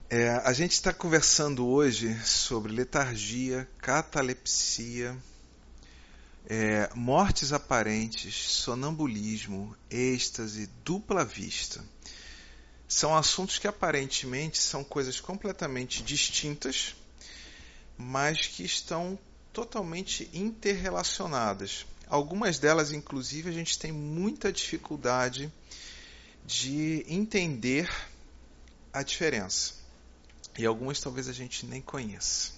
A gente está conversando hoje sobre letargia, catalepsia, mortes aparentes, sonambulismo, êxtase, dupla vista. São assuntos que aparentemente são coisas completamente distintas, mas que estão totalmente interrelacionadas. Algumas delas, inclusive, a gente tem muita dificuldade de entender a diferença. E algumas talvez a gente nem conheça.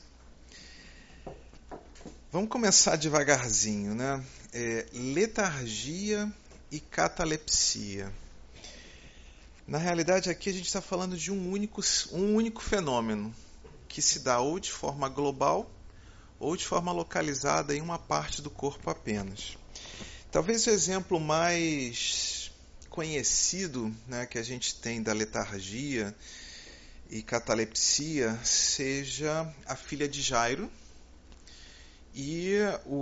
Vamos começar devagarzinho, né? Letargia e catalepsia. Na realidade, aqui a gente está falando de um único fenômeno que se dá ou de forma global ou de forma localizada em uma parte do corpo apenas. Talvez o exemplo mais conhecido, né, que a gente tem da letargia e catalepsia seja a filha de Jairo e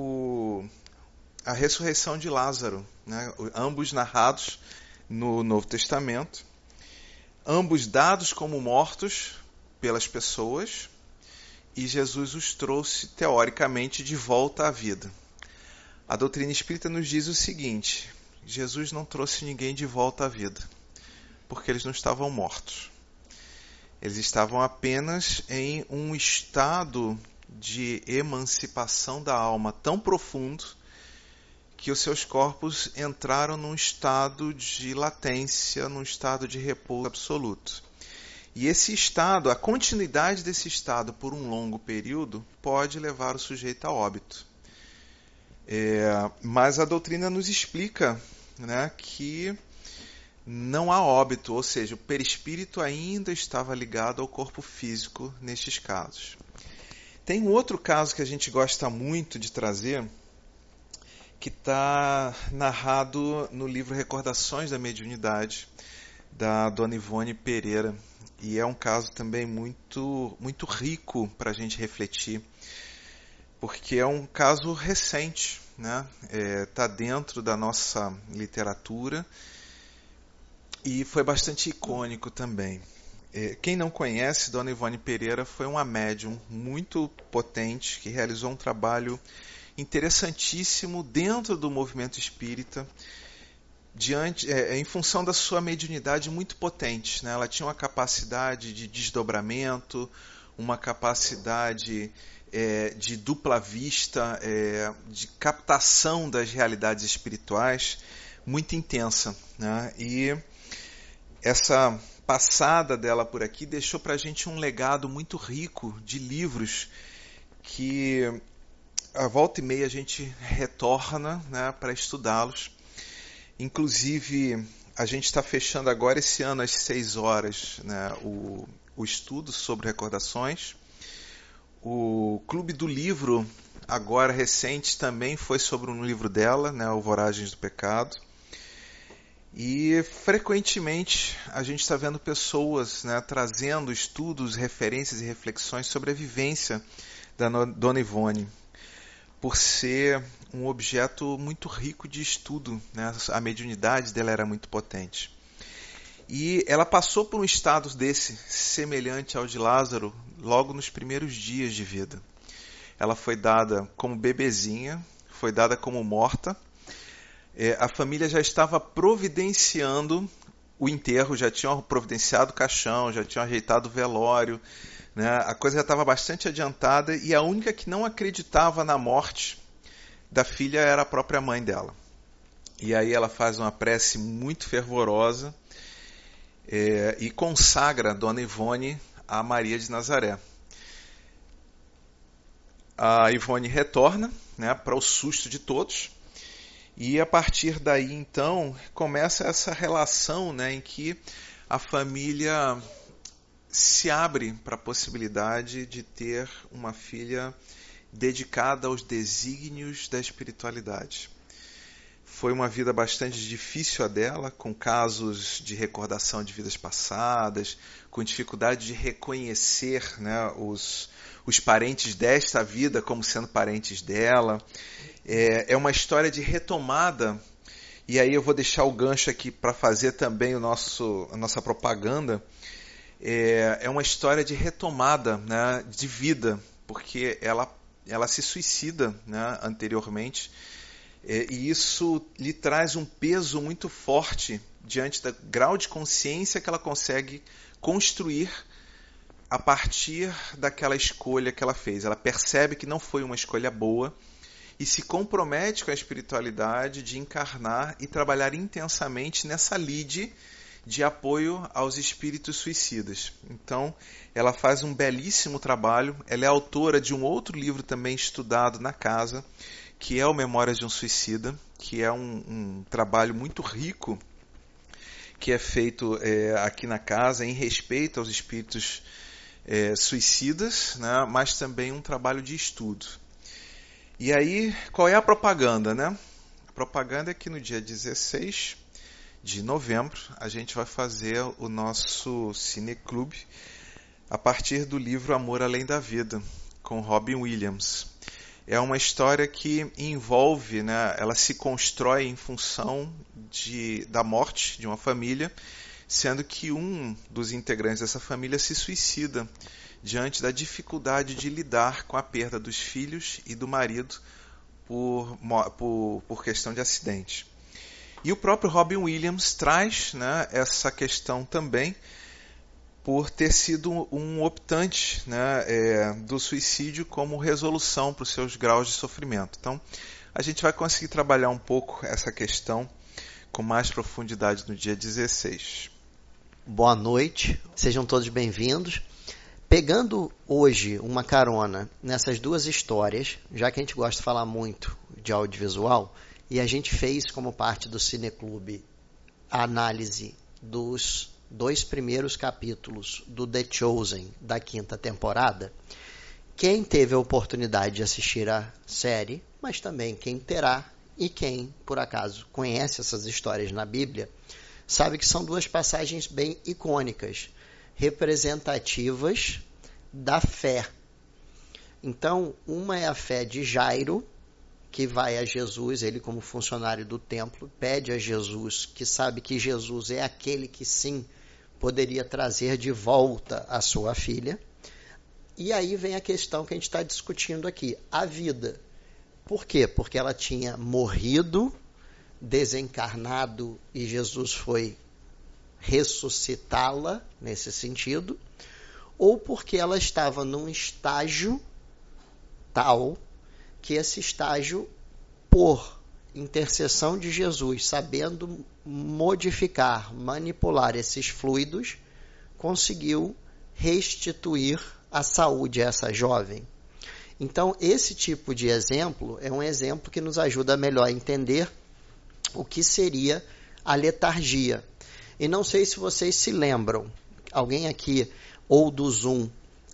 a ressurreição de Lázaro, né? Ambos narrados no Novo Testamento, ambos dados como mortos pelas pessoas, e Jesus os trouxe teoricamente de volta à vida. A doutrina espírita nos diz o seguinte: Jesus não trouxe ninguém de volta à vida, porque eles não estavam mortos. Eles estavam apenas em um estado de emancipação da alma tão profundo que os seus corpos entraram num estado de latência, num estado de repouso absoluto. E esse estado, a continuidade desse estado por um longo período, pode levar o sujeito a óbito. Mas a doutrina nos explica, né, que não há óbito, ou seja, o perispírito ainda estava ligado ao corpo físico nestes casos. Tem um outro caso que a gente gosta muito de trazer, que está narrado no livro Recordações da Mediunidade, da Dona Ivone Pereira. E é um caso também muito, muito rico para a gente refletir, porque é um caso recente, né? Está dentro da nossa literatura e foi bastante icônico também. Quem não conhece, Dona Ivone Pereira foi uma médium muito potente que realizou um trabalho interessantíssimo dentro do movimento espírita, em função da sua mediunidade muito potente, né? Ela tinha uma capacidade de desdobramento, uma capacidade de dupla vista, de captação das realidades espirituais muito intensa, né? E essa passada dela por aqui deixou para a gente um legado muito rico de livros que a volta e meia a gente retorna, né, para estudá-los. Inclusive, a gente está fechando agora esse ano às 6 horas, né, o estudo sobre recordações. O Clube do Livro, agora recente, também foi sobre um livro dela, né, o Voragens do Pecado. E frequentemente a gente está vendo pessoas, né, trazendo estudos, referências e reflexões sobre a vivência da Dona Ivone, por ser um objeto muito rico de estudo, né? A mediunidade dela era muito potente. E ela passou por um estado desse, semelhante ao de Lázaro, logo nos primeiros dias de vida. Ela foi dada como bebezinha, foi dada como morta. A família já estava providenciando o enterro, já tinham providenciado o caixão, já tinham ajeitado o velório, né? A coisa já estava bastante adiantada e a única que não acreditava na morte da filha era a própria mãe dela. E aí ela faz uma prece muito fervorosa e consagra a Dona Ivone a Maria de Nazaré. A Ivone retorna, né, para o susto de todos. E a partir daí, então, começa essa relação, né, em que a família se abre para a possibilidade de ter uma filha dedicada aos desígnios da espiritualidade. Foi uma vida bastante difícil a dela, com casos de recordação de vidas passadas, com dificuldade de reconhecer, né, os parentes desta vida como sendo parentes dela. É uma história de retomada, e aí eu vou deixar o gancho aqui para fazer também a nossa propaganda. é uma história de retomada, né, de vida, porque ela se suicida, né, anteriormente, e isso lhe traz um peso muito forte diante do grau de consciência que ela consegue construir a partir daquela escolha que ela fez. Ela percebe que não foi uma escolha boa e se compromete com a espiritualidade de encarnar e trabalhar intensamente nessa lide de apoio aos espíritos suicidas. Então, ela faz um belíssimo trabalho. Ela é autora de um outro livro também estudado na casa, que é o Memórias de um Suicida, que é um trabalho muito rico, que é feito aqui na casa em respeito aos espíritos suicidas, né? Mas também um trabalho de estudo. E aí, qual é a propaganda, né? A propaganda é que no dia 16 de novembro a gente vai fazer o nosso cineclube a partir do livro Amor Além da Vida, com Robin Williams. É uma história que envolve, né, ela se constrói em função da morte de uma família, sendo que um dos integrantes dessa família se suicida diante da dificuldade de lidar com a perda dos filhos e do marido por questão de acidente. E o próprio Robin Williams traz, né, essa questão também por ter sido um optante, né, do suicídio como resolução para os seus graus de sofrimento. Então, a gente vai conseguir trabalhar um pouco essa questão com mais profundidade no dia 16. Boa noite, sejam todos bem-vindos. Pegando hoje uma carona nessas duas histórias, já que a gente gosta de falar muito de audiovisual, e a gente fez como parte do Cineclube a análise dos 2 primeiros capítulos do The Chosen da 5ª temporada. Quem teve a oportunidade de assistir a série, mas também quem terá e quem, por acaso, conhece essas histórias na Bíblia, sabe que são 2 passagens bem icônicas, representativas da fé. Então, uma é a fé de Jairo, que vai a Jesus, ele como funcionário do templo, pede a Jesus, que sabe que Jesus é aquele que sim poderia trazer de volta a sua filha. E aí vem a questão que a gente está discutindo aqui, a vida. Por quê? Porque ela tinha morrido, desencarnado, e Jesus foi ressuscitá-la nesse sentido, ou porque ela estava num estágio tal que esse estágio, por intercessão de Jesus, sabendo modificar, manipular esses fluidos, conseguiu restituir a saúde a essa jovem. Então, esse tipo de exemplo é um exemplo que nos ajuda a melhor entender o que seria a letargia. E não sei se vocês se lembram, alguém aqui ou do Zoom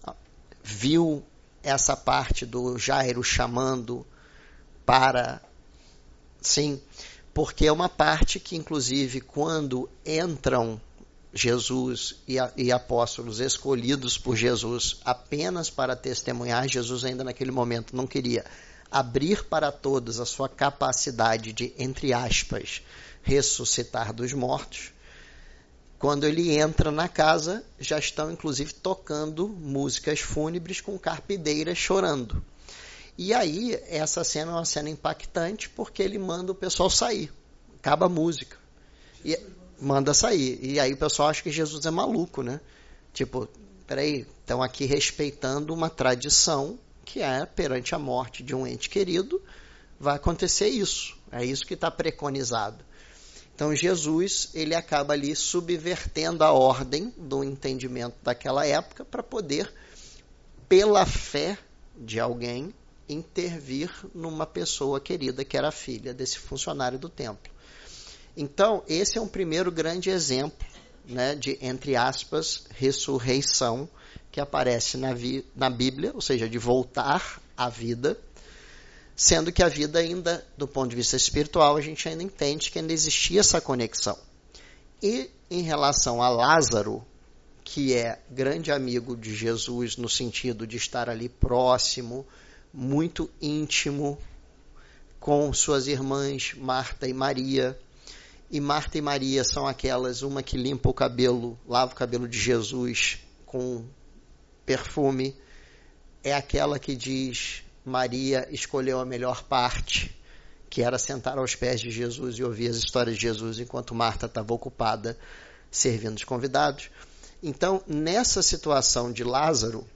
viu essa parte do Jairo chamando para... Sim, porque é uma parte que, inclusive, quando entram Jesus e apóstolos escolhidos por Jesus apenas para testemunhar, Jesus ainda naquele momento não queria abrir para todos a sua capacidade de, entre aspas, ressuscitar dos mortos. Quando ele entra na casa, já estão inclusive tocando músicas fúnebres com carpideiras chorando. E aí, essa cena é uma cena impactante porque ele manda o pessoal sair. Acaba a música. E manda sair. E aí o pessoal acha que Jesus é maluco, né? Tipo, peraí, estão aqui respeitando uma tradição que é, perante a morte de um ente querido, vai acontecer isso. É isso que está preconizado. Então, Jesus, ele acaba ali subvertendo a ordem do entendimento daquela época para poder, pela fé de alguém, intervir numa pessoa querida que era filha desse funcionário do templo. Então, esse é um primeiro grande exemplo, né, de, entre aspas, ressurreição que aparece na Bíblia, ou seja, de voltar à vida, sendo que a vida ainda, do ponto de vista espiritual, a gente ainda entende que ainda existia essa conexão. E em relação a Lázaro, que é grande amigo de Jesus no sentido de estar ali próximo, muito íntimo, com suas irmãs Marta e Maria. E Marta e Maria são aquelas, uma que limpa o cabelo, lava o cabelo de Jesus com perfume, é aquela que diz: Maria escolheu a melhor parte, que era sentar aos pés de Jesus e ouvir as histórias de Jesus, enquanto Marta estava ocupada servindo os convidados. Então, nessa situação de Lázaro,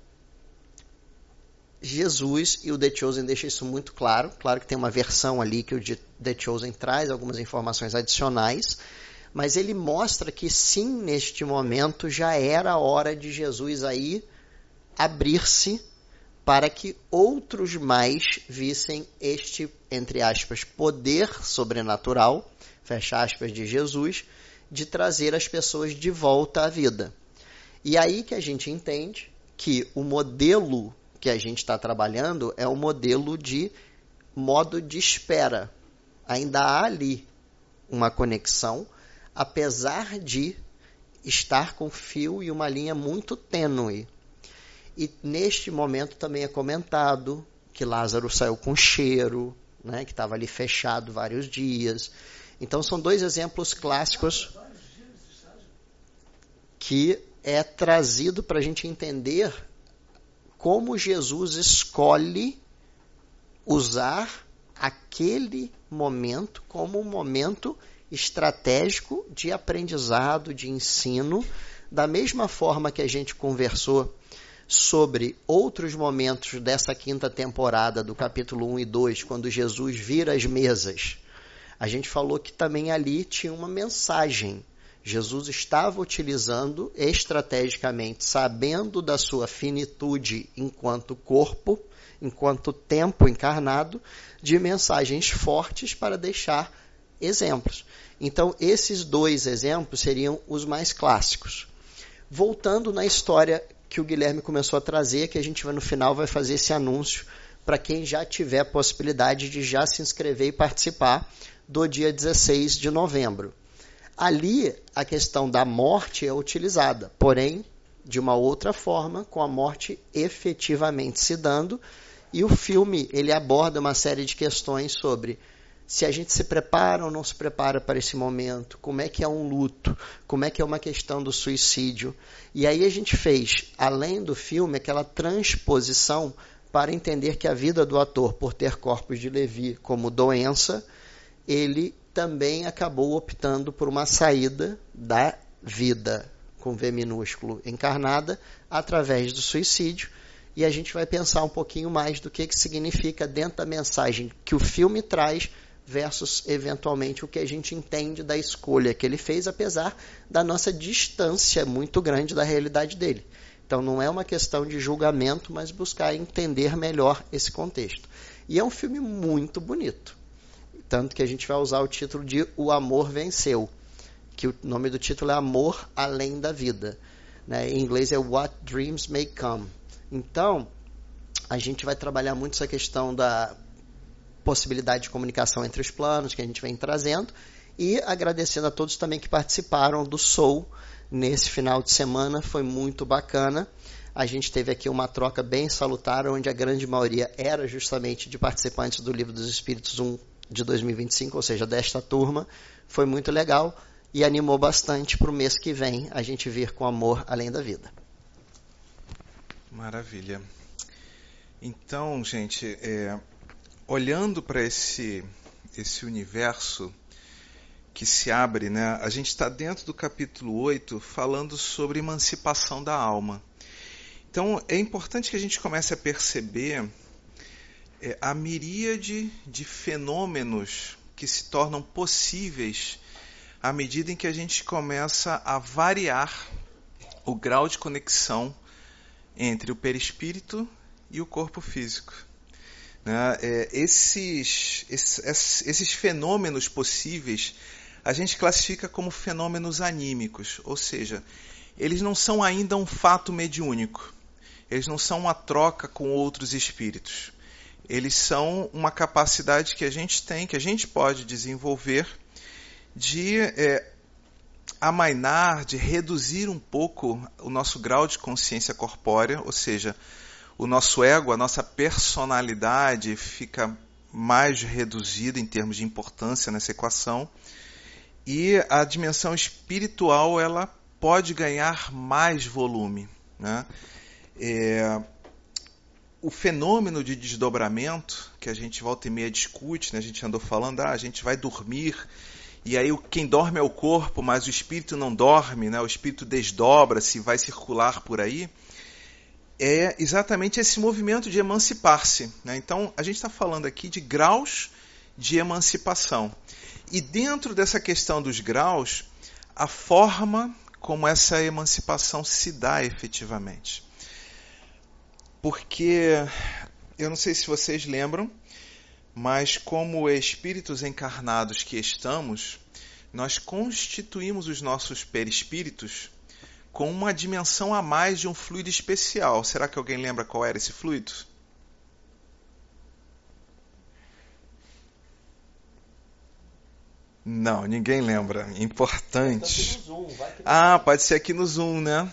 Jesus e o The Chosen deixam isso muito claro. Claro que tem uma versão ali que o The Chosen traz algumas informações adicionais, mas ele mostra que sim, neste momento já era a hora de Jesus aí abrir-se para que outros mais vissem este, entre aspas, poder sobrenatural, fecha aspas, de Jesus, de trazer as pessoas de volta à vida. E aí que a gente entende que o modelo que a gente está trabalhando é um modelo de modo de espera. Ainda há ali uma conexão, apesar de estar com fio e uma linha muito tênue. E neste momento também é comentado que Lázaro saiu com cheiro, né, que estava ali fechado vários dias. Então são dois exemplos clássicos que é trazido para a gente entender como Jesus escolhe usar aquele momento como um momento estratégico de aprendizado, de ensino, da mesma forma que a gente conversou sobre outros momentos dessa quinta temporada, do capítulo 1 e 2, quando Jesus vira as mesas. A gente falou que também ali tinha uma mensagem. Jesus estava utilizando estrategicamente, sabendo da sua finitude enquanto corpo, enquanto tempo encarnado, de mensagens fortes para deixar exemplos. Então, esses dois exemplos seriam os mais clássicos. Voltando na história que o Guilherme começou a trazer, que a gente no final vai fazer esse anúncio para quem já tiver a possibilidade de já se inscrever e participar do dia 16 de novembro. Ali, a questão da morte é utilizada, porém, de uma outra forma, com a morte efetivamente se dando, e o filme ele aborda uma série de questões sobre se a gente se prepara ou não se prepara para esse momento, como é que é um luto, como é que é uma questão do suicídio. E aí a gente fez, além do filme, aquela transposição para entender que a vida do ator, por ter corpos de Levi como doença, ele também acabou optando por uma saída da vida, com V minúsculo, encarnada, através do suicídio. E a gente vai pensar um pouquinho mais do que significa dentro da mensagem que o filme traz versus, eventualmente, o que a gente entende da escolha que ele fez, apesar da nossa distância muito grande da realidade dele. Então, não é uma questão de julgamento, mas buscar entender melhor esse contexto. E é um filme muito bonito. Tanto que a gente vai usar o título de O Amor Venceu, que o nome do título é Amor Além da Vida. Né? Em inglês é What Dreams May Come. Então, a gente vai trabalhar muito essa questão da possibilidade de comunicação entre os planos que a gente vem trazendo, e agradecendo a todos também que participaram do Soul nesse final de semana, foi muito bacana. A gente teve aqui uma troca bem salutar, onde a grande maioria era justamente de participantes do Livro dos Espíritos 1 de 2025, ou seja, desta turma. Foi muito legal e animou bastante para o mês que vem a gente vir com Amor Além da Vida. Maravilha. Então, gente, olhando para esse universo que se abre, né, a gente está dentro do capítulo 8 falando sobre emancipação da alma. Então, é importante que a gente comece a perceber a miríade de fenômenos que se tornam possíveis à medida em que a gente começa a variar o grau de conexão entre o perispírito e o corpo físico. Né? Esses fenômenos possíveis a gente classifica como fenômenos anímicos, ou seja, eles não são ainda um fato mediúnico, eles não são uma troca com outros espíritos. Eles são uma capacidade que a gente tem, que a gente pode desenvolver de amainar, de reduzir um pouco o nosso grau de consciência corpórea, ou seja, o nosso ego, a nossa personalidade fica mais reduzida em termos de importância nessa equação, e a dimensão espiritual ela pode ganhar mais volume. né? O fenômeno de desdobramento, que a gente volta e meia discute, né? A gente andou falando, a gente vai dormir, e aí quem dorme é o corpo, mas o espírito não dorme, né? O espírito desdobra-se, vai circular por aí. É exatamente esse movimento de emancipar-se, né? Então, a gente está falando aqui de graus de emancipação. E dentro dessa questão dos graus, a forma como essa emancipação se dá efetivamente. Porque, eu não sei se vocês lembram, mas como espíritos encarnados que estamos, nós constituímos os nossos perispíritos com uma dimensão a mais de um fluido especial. Será que alguém lembra qual era esse fluido? Não, ninguém lembra. Importante. Pode ser aqui no Zoom, né?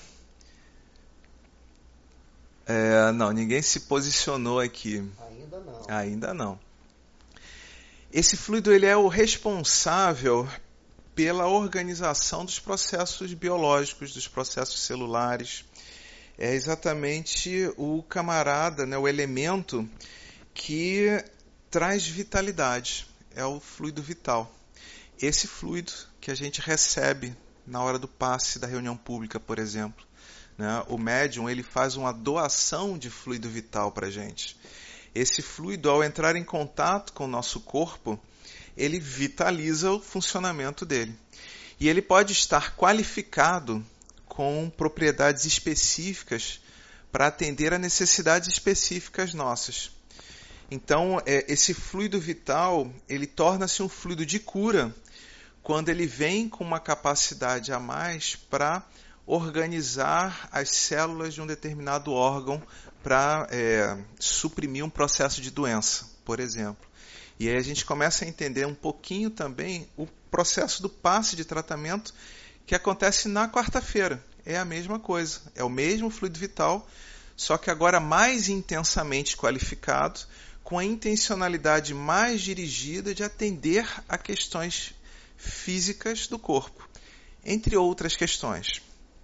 Não, ninguém se posicionou aqui. Ainda não. Ainda não. Esse fluido ele é o responsável pela organização dos processos biológicos, dos processos celulares. É exatamente o camarada, né, o elemento que traz vitalidade. É o fluido vital. Esse fluido que a gente recebe na hora do passe da reunião pública, por exemplo. Né? O médium ele faz uma doação de fluido vital para a gente. Esse fluido, ao entrar em contato com o nosso corpo, ele vitaliza o funcionamento dele. E ele pode estar qualificado com propriedades específicas para atender a necessidades específicas nossas. Então, esse fluido vital, ele torna-se um fluido de cura quando ele vem com uma capacidade a mais para organizar as células de um determinado órgão para suprimir um processo de doença, por exemplo. E aí a gente começa a entender um pouquinho também o processo do passe de tratamento que acontece na quarta-feira. É a mesma coisa, é o mesmo fluido vital, só que agora mais intensamente qualificado, com a intencionalidade mais dirigida de atender a questões físicas do corpo, entre outras questões.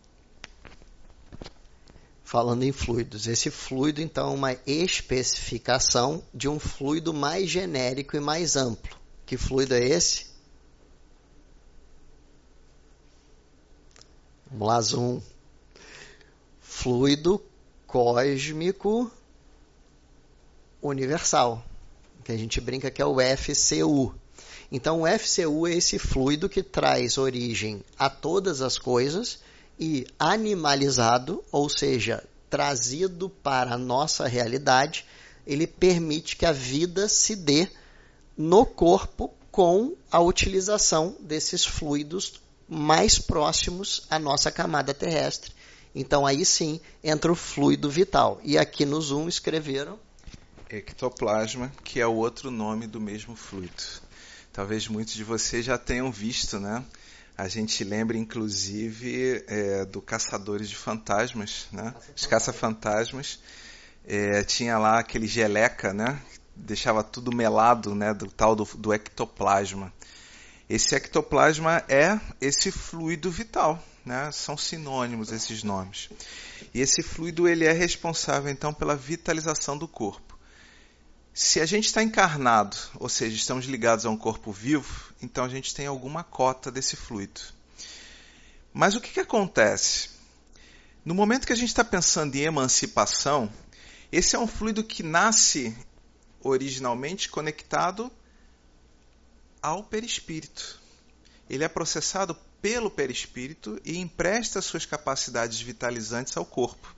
Falando em fluidos, esse fluido então é uma especificação de um fluido mais genérico e mais amplo. Que fluido é esse? Vamos lá, zoom. Fluido cósmico universal, que a gente brinca que é o FCU. Então o FCU é esse fluido que traz origem a todas as coisas e animalizado, ou seja, trazido para a nossa realidade, ele permite que a vida se dê no corpo com a utilização desses fluidos mais próximos à nossa camada terrestre. Então aí sim entra o fluido vital. E aqui no Zoom escreveram ectoplasma, que é o outro nome do mesmo fluido. Talvez muitos de vocês já tenham visto, né? A gente lembra, inclusive, do Caçadores de Fantasmas, né? Os Caça-Fantasmas. Tinha lá aquele geleca, né? Deixava tudo melado, né? Do tal do ectoplasma. Esse ectoplasma é esse fluido vital, né? São sinônimos esses nomes. E esse fluido ele é responsável, então, pela vitalização do corpo. Se a gente está encarnado, ou seja, estamos ligados a um corpo vivo, então a gente tem alguma cota desse fluido. Mas o que acontece? No momento que a gente está pensando em emancipação, esse é um fluido que nasce originalmente conectado ao perispírito. Ele é processado pelo perispírito e empresta suas capacidades vitalizantes ao corpo.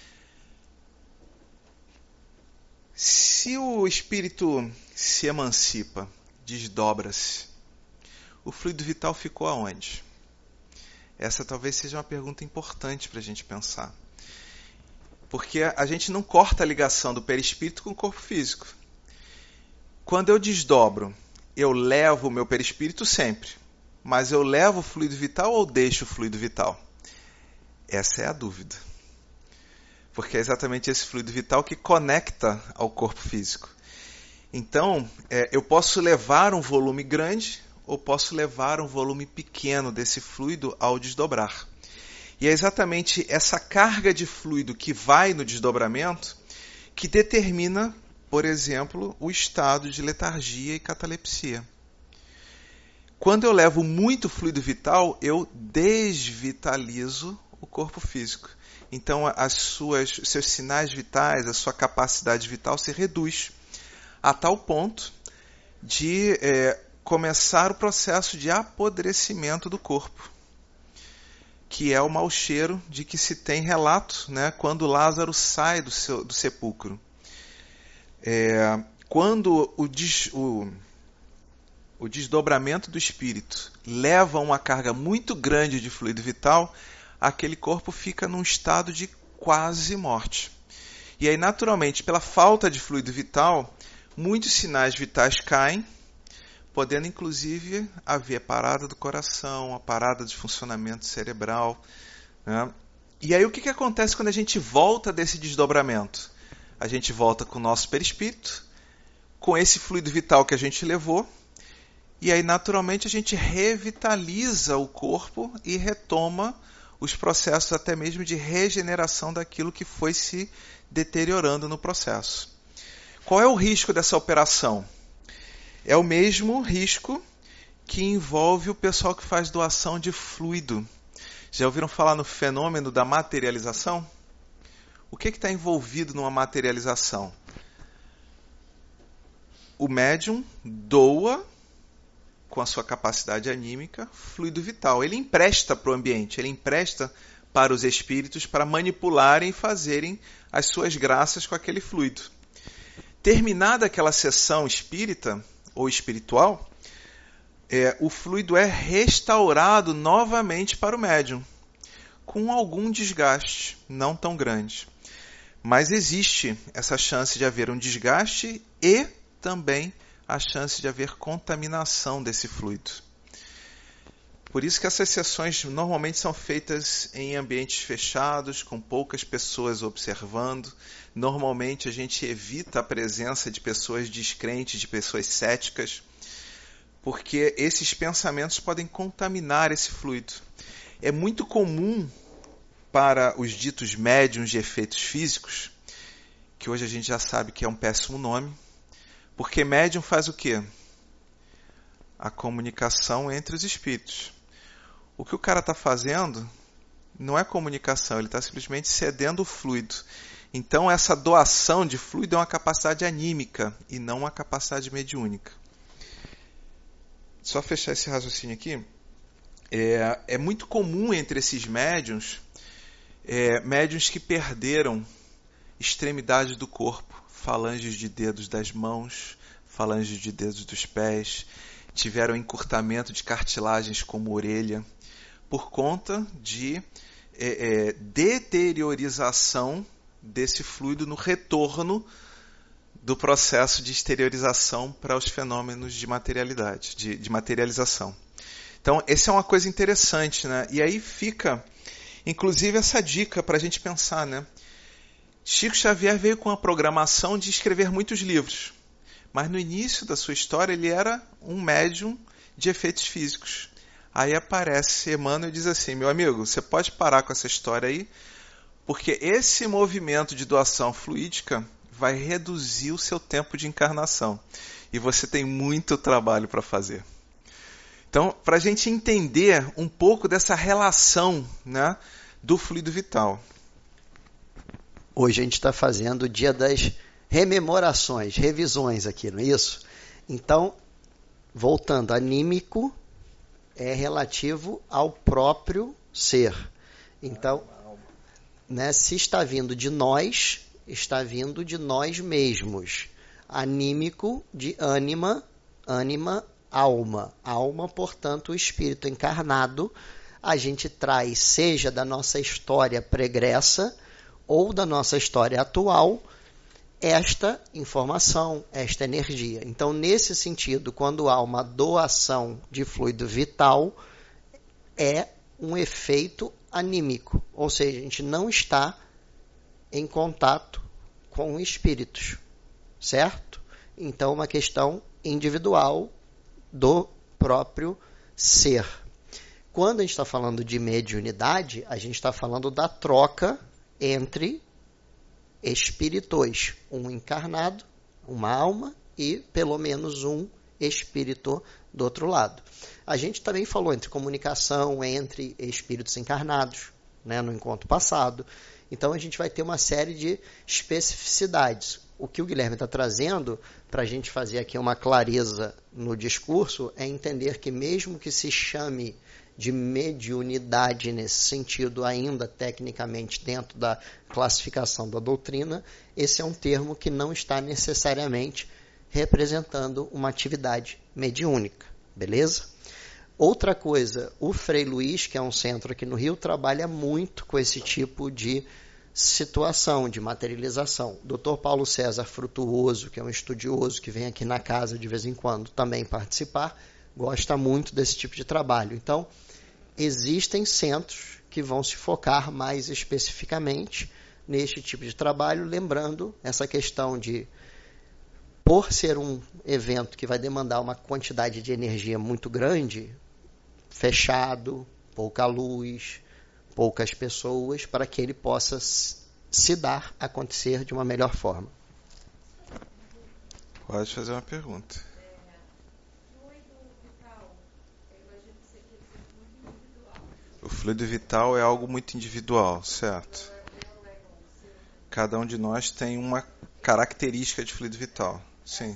Se o espírito se emancipa, desdobra-se, o fluido vital ficou aonde? Essa talvez seja uma pergunta importante para a gente pensar. Porque a gente não corta a ligação do perispírito com o corpo físico. Quando eu desdobro, eu levo o meu perispírito sempre, mas eu levo o fluido vital ou deixo o fluido vital? Essa é a dúvida. Porque é exatamente esse fluido vital que conecta ao corpo físico. Então, eu posso levar um volume grande ou posso levar um volume pequeno desse fluido ao desdobrar. E é exatamente essa carga de fluido que vai no desdobramento que determina, por exemplo, o estado de letargia e catalepsia. Quando eu levo muito fluido vital, eu desvitalizo o corpo físico. Então, seus sinais vitais, a sua capacidade vital se reduz a tal ponto de começar o processo de apodrecimento do corpo, que é o mau cheiro de que se tem relato, né, quando Lázaro sai do sepulcro. Quando o desdobramento do espírito leva a uma carga muito grande de fluido vital, aquele corpo fica num estado de quase morte. E aí, naturalmente, pela falta de fluido vital, muitos sinais vitais caem, podendo inclusive haver parada do coração, a parada de funcionamento cerebral, né? E aí o que acontece quando a gente volta desse desdobramento? A gente volta com o nosso perispírito, com esse fluido vital que a gente levou, e aí naturalmente a gente revitaliza o corpo e retoma os processos até mesmo de regeneração daquilo que foi se deteriorando no processo. Qual é o risco dessa operação? É o mesmo risco que envolve o pessoal que faz doação de fluido. Já ouviram falar no fenômeno da materialização? O que está envolvido numa materialização? O médium doa, com a sua capacidade anímica, fluido vital. Ele empresta para o ambiente, ele empresta para os espíritos para manipularem e fazerem as suas graças com aquele fluido. Terminada aquela sessão espírita ou espiritual, o fluido é restaurado novamente para o médium, com algum desgaste, não tão grande. Mas existe essa chance de haver um desgaste e também a chance de haver contaminação desse fluido. Por isso que essas sessões normalmente são feitas em ambientes fechados, com poucas pessoas observando. Normalmente a gente evita a presença de pessoas descrentes, de pessoas céticas, porque esses pensamentos podem contaminar esse fluido. É muito comum para os ditos médiuns de efeitos físicos, que hoje a gente já sabe que é um péssimo nome, porque médium faz o quê? A comunicação entre os espíritos. O que o cara está fazendo não é comunicação, ele está simplesmente cedendo o fluido. Então essa doação de fluido é uma capacidade anímica e não uma capacidade mediúnica. Só fechar esse raciocínio aqui. É muito comum entre esses médiuns, médiuns que perderam extremidades do corpo, falanges de dedos das mãos, falanges de dedos dos pés, tiveram encurtamento de cartilagens como orelha, por conta de deteriorização desse fluido no retorno do processo de exteriorização para os fenômenos de materialidade, de materialização. Então, essa é uma coisa interessante, né? E aí fica, inclusive, essa dica para a gente pensar, né? Chico Xavier veio com a programação de escrever muitos livros, mas no início da sua história ele era um médium de efeitos físicos. Aí aparece Emmanuel e diz assim: meu amigo, você pode parar com essa história aí, porque esse movimento de doação fluídica vai reduzir o seu tempo de encarnação. E você tem muito trabalho para fazer. Então, para a gente entender um pouco dessa relação, né, do fluido vital. Hoje a gente está fazendo o dia das rememorações, revisões aqui, não é isso? Então, voltando, anímico é relativo ao próprio ser. Então, né, se está vindo de nós, está vindo de nós mesmos. Anímico de ânima, alma. Alma, portanto, o espírito encarnado, a gente traz, seja da nossa história pregressa ou da nossa história atual, esta informação, esta energia. Então, nesse sentido, quando há uma doação de fluido vital, é um efeito anímico, ou seja, a gente não está em contato com espíritos, certo? Então, uma questão individual do próprio ser. Quando a gente está falando de mediunidade, a gente está falando da troca entre espíritos, um encarnado, uma alma e pelo menos um espírito do outro lado. A gente também falou entre comunicação entre espíritos encarnados, né, no encontro passado. Então a gente vai ter uma série de especificidades. O que o Guilherme está trazendo para a gente fazer aqui uma clareza no discurso é entender que mesmo que se chame de mediunidade nesse sentido, ainda tecnicamente dentro da classificação da doutrina, esse é um termo que não está necessariamente representando uma atividade mediúnica, beleza? Outra coisa, o Frei Luiz, que é um centro aqui no Rio, trabalha muito com esse tipo de situação, de materialização. O Dr. Paulo César Frutuoso, que é um estudioso que vem aqui na casa de vez em quando também participar, gosta muito desse tipo de trabalho. Então, existem centros que vão se focar mais especificamente neste tipo de trabalho, lembrando essa questão de, por ser um evento que vai demandar uma quantidade de energia muito grande, fechado, pouca luz, poucas pessoas, para que ele possa se dar, acontecer de uma melhor forma. Pode fazer uma pergunta. O fluido vital é algo muito individual, certo? Cada um de nós tem uma característica de fluido vital. Sim.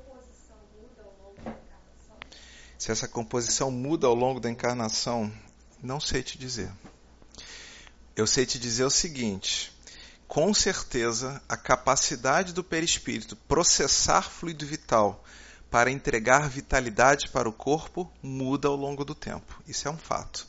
Se essa composição muda ao longo da encarnação, não sei te dizer. Eu sei te dizer o seguinte: com certeza a capacidade do perispírito processar fluido vital para entregar vitalidade para o corpo muda ao longo do tempo. Isso é um fato.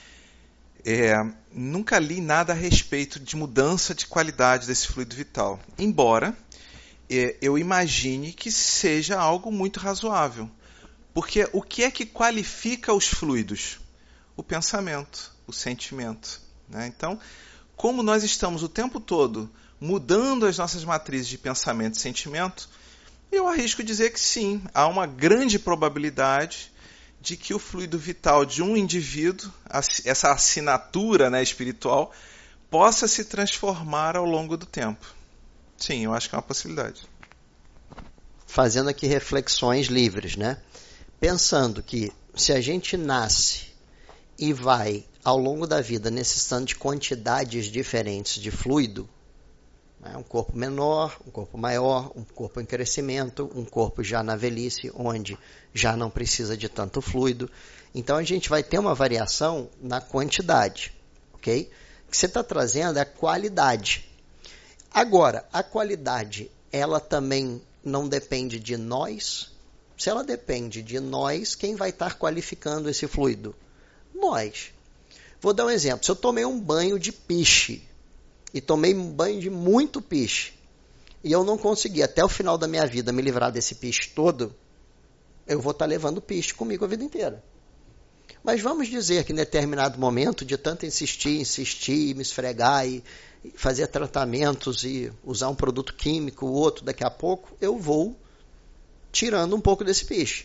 Nunca li nada a respeito de mudança de qualidade desse fluido vital, embora eu imagine que seja algo muito razoável. Porque o que é que qualifica os fluidos? O pensamento, o sentimento, né? Então, como nós estamos o tempo todo mudando as nossas matrizes de pensamento e sentimento, eu arrisco dizer que sim, há uma grande probabilidade de que o fluido vital de um indivíduo, essa assinatura, né, espiritual, possa se transformar ao longo do tempo. Sim, eu acho que é uma possibilidade. Fazendo aqui reflexões livres, né? Pensando que se a gente nasce e vai, ao longo da vida, necessitando de quantidades diferentes de fluido, né? Um corpo menor, um corpo maior, um corpo em crescimento, um corpo já na velhice, onde já não precisa de tanto fluido. Então a gente vai ter uma variação na quantidade, ok? O que você está trazendo é a qualidade. Agora, a qualidade, ela também não depende de nós? Se ela depende de nós, quem vai estar qualificando esse fluido? Nós. Vou dar um exemplo. Se eu tomei um banho de piche, e tomei um banho de muito piche, e eu não consegui até o final da minha vida me livrar desse piche todo, eu vou estar levando piche comigo a vida inteira. Mas vamos dizer que em determinado momento, de tanto insistir, me esfregar e fazer tratamentos e usar um produto químico, o outro, daqui a pouco, eu vou tirando um pouco desse piche.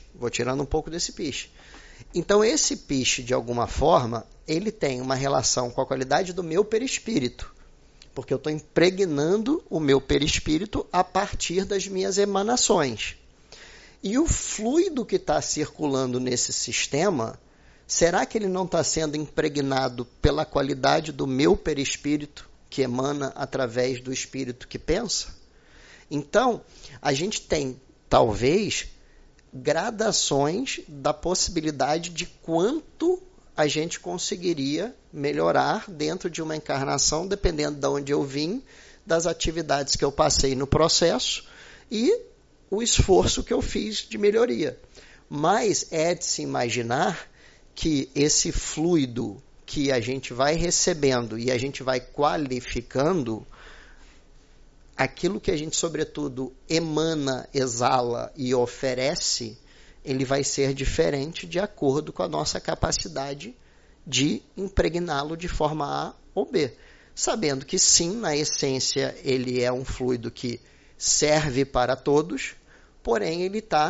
Então, esse piche, de alguma forma, ele tem uma relação com a qualidade do meu perispírito, porque eu estou impregnando o meu perispírito a partir das minhas emanações. E o fluido que está circulando nesse sistema, será que ele não está sendo impregnado pela qualidade do meu perispírito, que emana através do espírito que pensa? Então, a gente tem, talvez, gradações da possibilidade de quanto a gente conseguiria melhorar dentro de uma encarnação, dependendo de onde eu vim, das atividades que eu passei no processo e o esforço que eu fiz de melhoria. Mas é de se imaginar que esse fluido que a gente vai recebendo e a gente vai qualificando, aquilo que a gente, sobretudo, emana, exala e oferece, ele vai ser diferente de acordo com a nossa capacidade de impregná-lo de forma A ou B. Sabendo que sim, na essência, ele é um fluido que serve para todos, porém ele está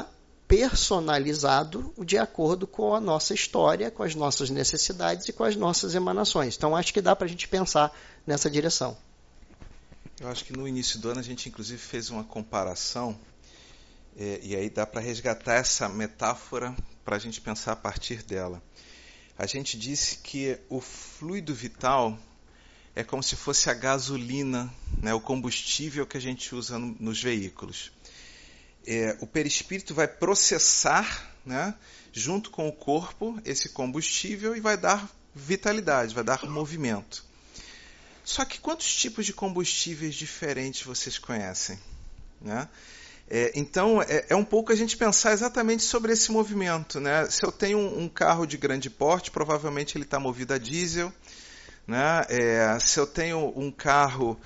personalizado de acordo com a nossa história, com as nossas necessidades e com as nossas emanações. Então, acho que dá para a gente pensar nessa direção. Eu acho que no início do ano a gente, inclusive, fez uma comparação, e aí dá para resgatar essa metáfora para a gente pensar a partir dela. A gente disse que o fluido vital é como se fosse a gasolina, né, o combustível que a gente usa nos veículos. O perispírito vai processar, né, junto com o corpo, esse combustível e vai dar vitalidade, vai dar movimento. Só que quantos tipos de combustíveis diferentes vocês conhecem? Né? Então, é um pouco a gente pensar exatamente sobre esse movimento. Né? Se eu tenho um carro de grande porte, provavelmente ele está movido a diesel. Né? Se eu tenho um carro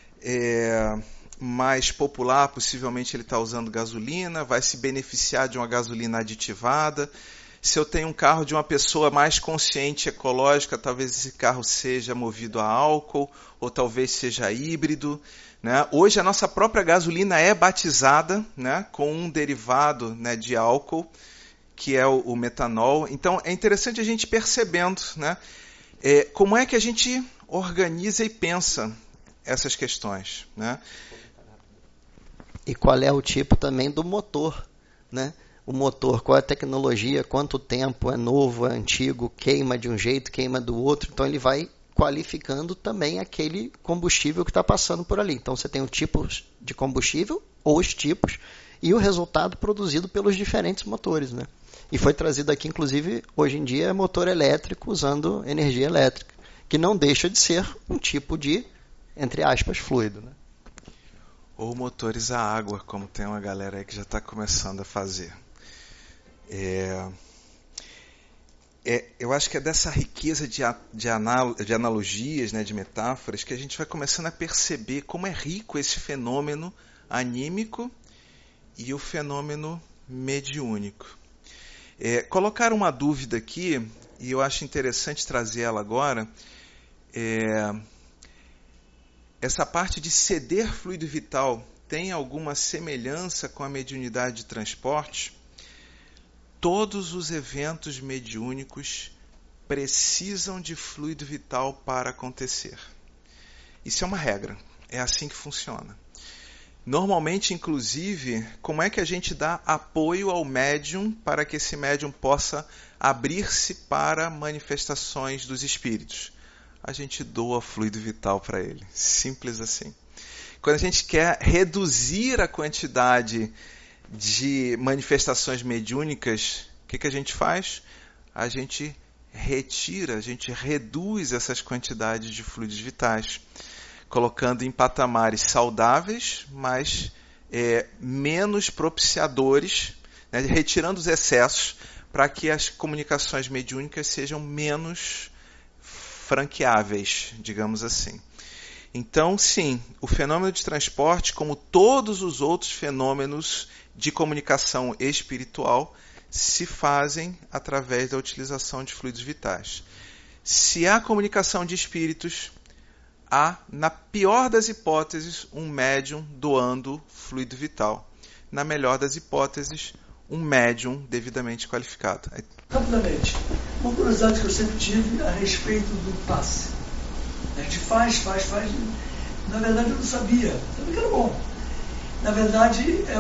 mais popular, possivelmente ele está usando gasolina, vai se beneficiar de uma gasolina aditivada. Se eu tenho um carro de uma pessoa mais consciente ecológica, talvez esse carro seja movido a álcool, ou talvez seja híbrido. Né? Hoje a nossa própria gasolina é batizada, né, com um derivado, né, de álcool, que é o metanol. Então é interessante a gente percebendo, né, como é que a gente organiza e pensa essas questões. Né? E qual é o tipo também do motor, né? O motor, qual é a tecnologia, quanto tempo, é novo, é antigo, queima de um jeito, queima do outro. Então ele vai qualificando também aquele combustível que está passando por ali. Então você tem o tipo de combustível, ou os tipos, e o resultado produzido pelos diferentes motores. Né? E foi trazido aqui, inclusive, hoje em dia, motor elétrico usando energia elétrica, que não deixa de ser um tipo de, entre aspas, fluido. Né? Ou motores a água, como tem uma galera aí que já está começando a fazer. Eu acho que é dessa riqueza de analogias, né, de metáforas, que a gente vai começando a perceber como é rico esse fenômeno anímico e o fenômeno mediúnico. Colocaram uma dúvida aqui, e eu acho interessante trazer ela agora. Essa parte de ceder fluido vital tem alguma semelhança com a mediunidade de transporte? Todos os eventos mediúnicos precisam de fluido vital para acontecer. Isso é uma regra, é assim que funciona. Normalmente, inclusive, como é que a gente dá apoio ao médium para que esse médium possa abrir-se para manifestações dos espíritos? A gente doa fluido vital para ele. Simples assim. Quando a gente quer reduzir a quantidade de manifestações mediúnicas, o que a gente faz? A gente retira, a gente reduz essas quantidades de fluidos vitais, colocando em patamares saudáveis, mas menos propiciadores, né, retirando os excessos para que as comunicações mediúnicas sejam menos franqueáveis, digamos assim. Então, sim, o fenômeno de transporte, como todos os outros fenômenos de comunicação espiritual, se fazem através da utilização de fluidos vitais. Se há comunicação de espíritos, há, na pior das hipóteses, um médium doando fluido vital. Na melhor das hipóteses, um médium devidamente qualificado. Rapidamente, uma curiosidade que eu sempre tive a respeito do passe. A gente faz. Na verdade, eu não sabia que era bom. Na verdade, é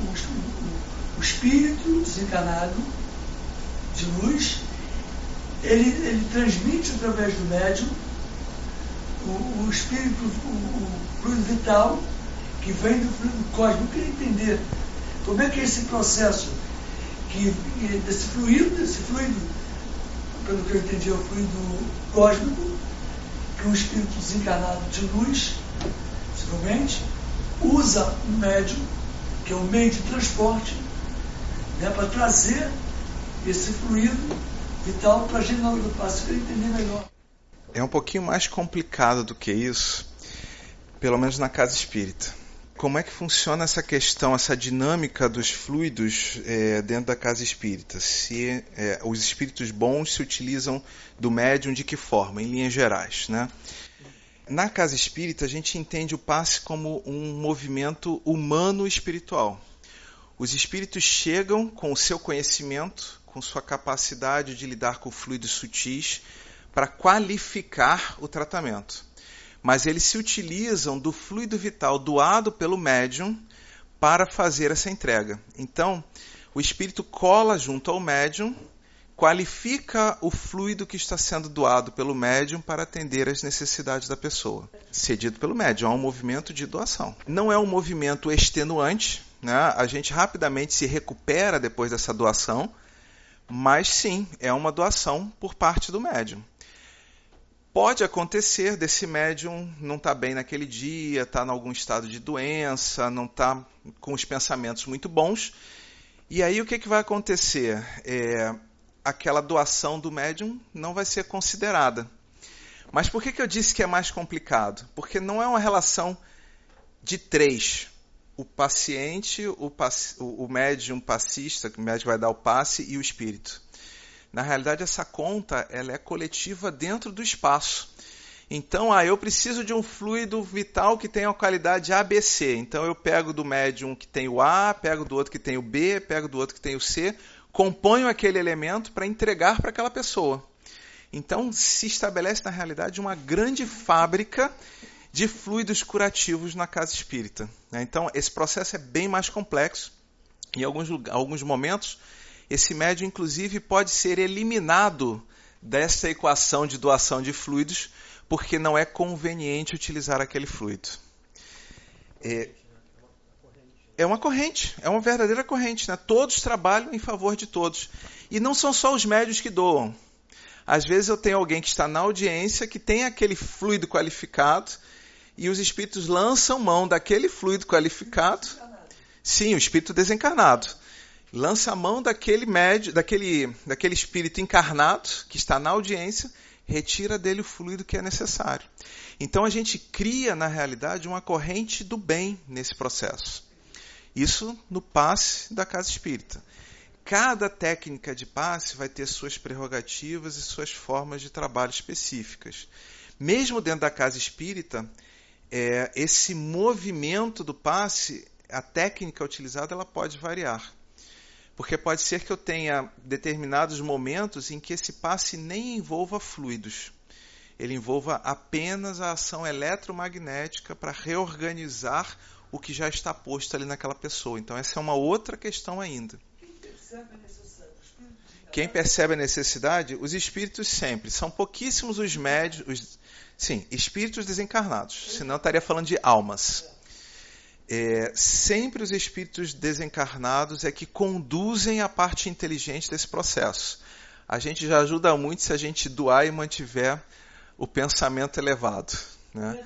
o espírito desencarnado de luz, ele transmite através do médium o espírito, o fluido vital que vem do fluido cósmico. Eu queria entender como é que é esse processo desse fluido, pelo que eu entendi, é o fluido cósmico, que um espírito desencarnado de luz, possivelmente, usa um médium, que é um meio de transporte, né, para trazer esse fluido vital para a gente na hora do passe. Eu queria entender melhor. É um pouquinho mais complicado do que isso, pelo menos na casa espírita. Como é que funciona essa questão, essa dinâmica dos fluidos dentro da casa espírita? Se os espíritos bons se utilizam do médium de que forma, em linhas gerais, né? Na casa espírita, a gente entende o passe como um movimento humano-espiritual. Os espíritos chegam com o seu conhecimento, com sua capacidade de lidar com fluidos sutis, para qualificar o tratamento. Mas eles se utilizam do fluido vital doado pelo médium para fazer essa entrega. Então, o espírito cola junto ao médium, qualifica o fluido que está sendo doado pelo médium para atender às necessidades da pessoa. Cedido pelo médium, é um movimento de doação. Não é um movimento extenuante, né? A gente rapidamente se recupera depois dessa doação, mas sim, é uma doação por parte do médium. Pode acontecer desse médium não estar bem naquele dia, estar em algum estado de doença, não estar com os pensamentos muito bons. E aí o que vai acontecer? Aquela doação do médium não vai ser considerada. Mas por que eu disse que é mais complicado? Porque não é uma relação de três. O paciente, o médium passista, que o médium vai dar o passe, e o espírito. Na realidade, essa conta ela é coletiva dentro do espaço. Então, eu preciso de um fluido vital que tenha a qualidade ABC. Então, eu pego do médium que tem o A, pego do outro que tem o B, pego do outro que tem o C, componho aquele elemento para entregar para aquela pessoa. Então, se estabelece, na realidade, uma grande fábrica de fluidos curativos na casa espírita. Então, esse processo é bem mais complexo. Em alguns momentos, esse médium, inclusive, pode ser eliminado dessa equação de doação de fluidos, porque não é conveniente utilizar aquele fluido. É uma corrente, é uma verdadeira corrente, né? Todos trabalham em favor de todos. E não são só os médiuns que doam. Às vezes eu tenho alguém que está na audiência, que tem aquele fluido qualificado, e os espíritos lançam mão daquele fluido qualificado. Sim, o espírito desencarnado. Lança a mão daquele espírito encarnado, que está na audiência, retira dele o fluido que é necessário. Então a gente cria, na realidade, uma corrente do bem nesse processo. Isso no passe da casa espírita. Cada técnica de passe vai ter suas prerrogativas e suas formas de trabalho específicas. Mesmo dentro da casa espírita, esse movimento do passe, a técnica utilizada, ela pode variar. Porque pode ser que eu tenha determinados momentos em que esse passe nem envolva fluidos. Ele envolva apenas a ação eletromagnética para reorganizar o que já está posto ali naquela pessoa. Então essa é uma outra questão ainda. Quem percebe a necessidade? Os espíritos sempre. São pouquíssimos os médios, sim, espíritos desencarnados. Senão eu estaria falando de almas. Sempre os espíritos desencarnados é que conduzem a parte inteligente desse processo. A gente já ajuda muito se a gente doar e mantiver o pensamento elevado, né?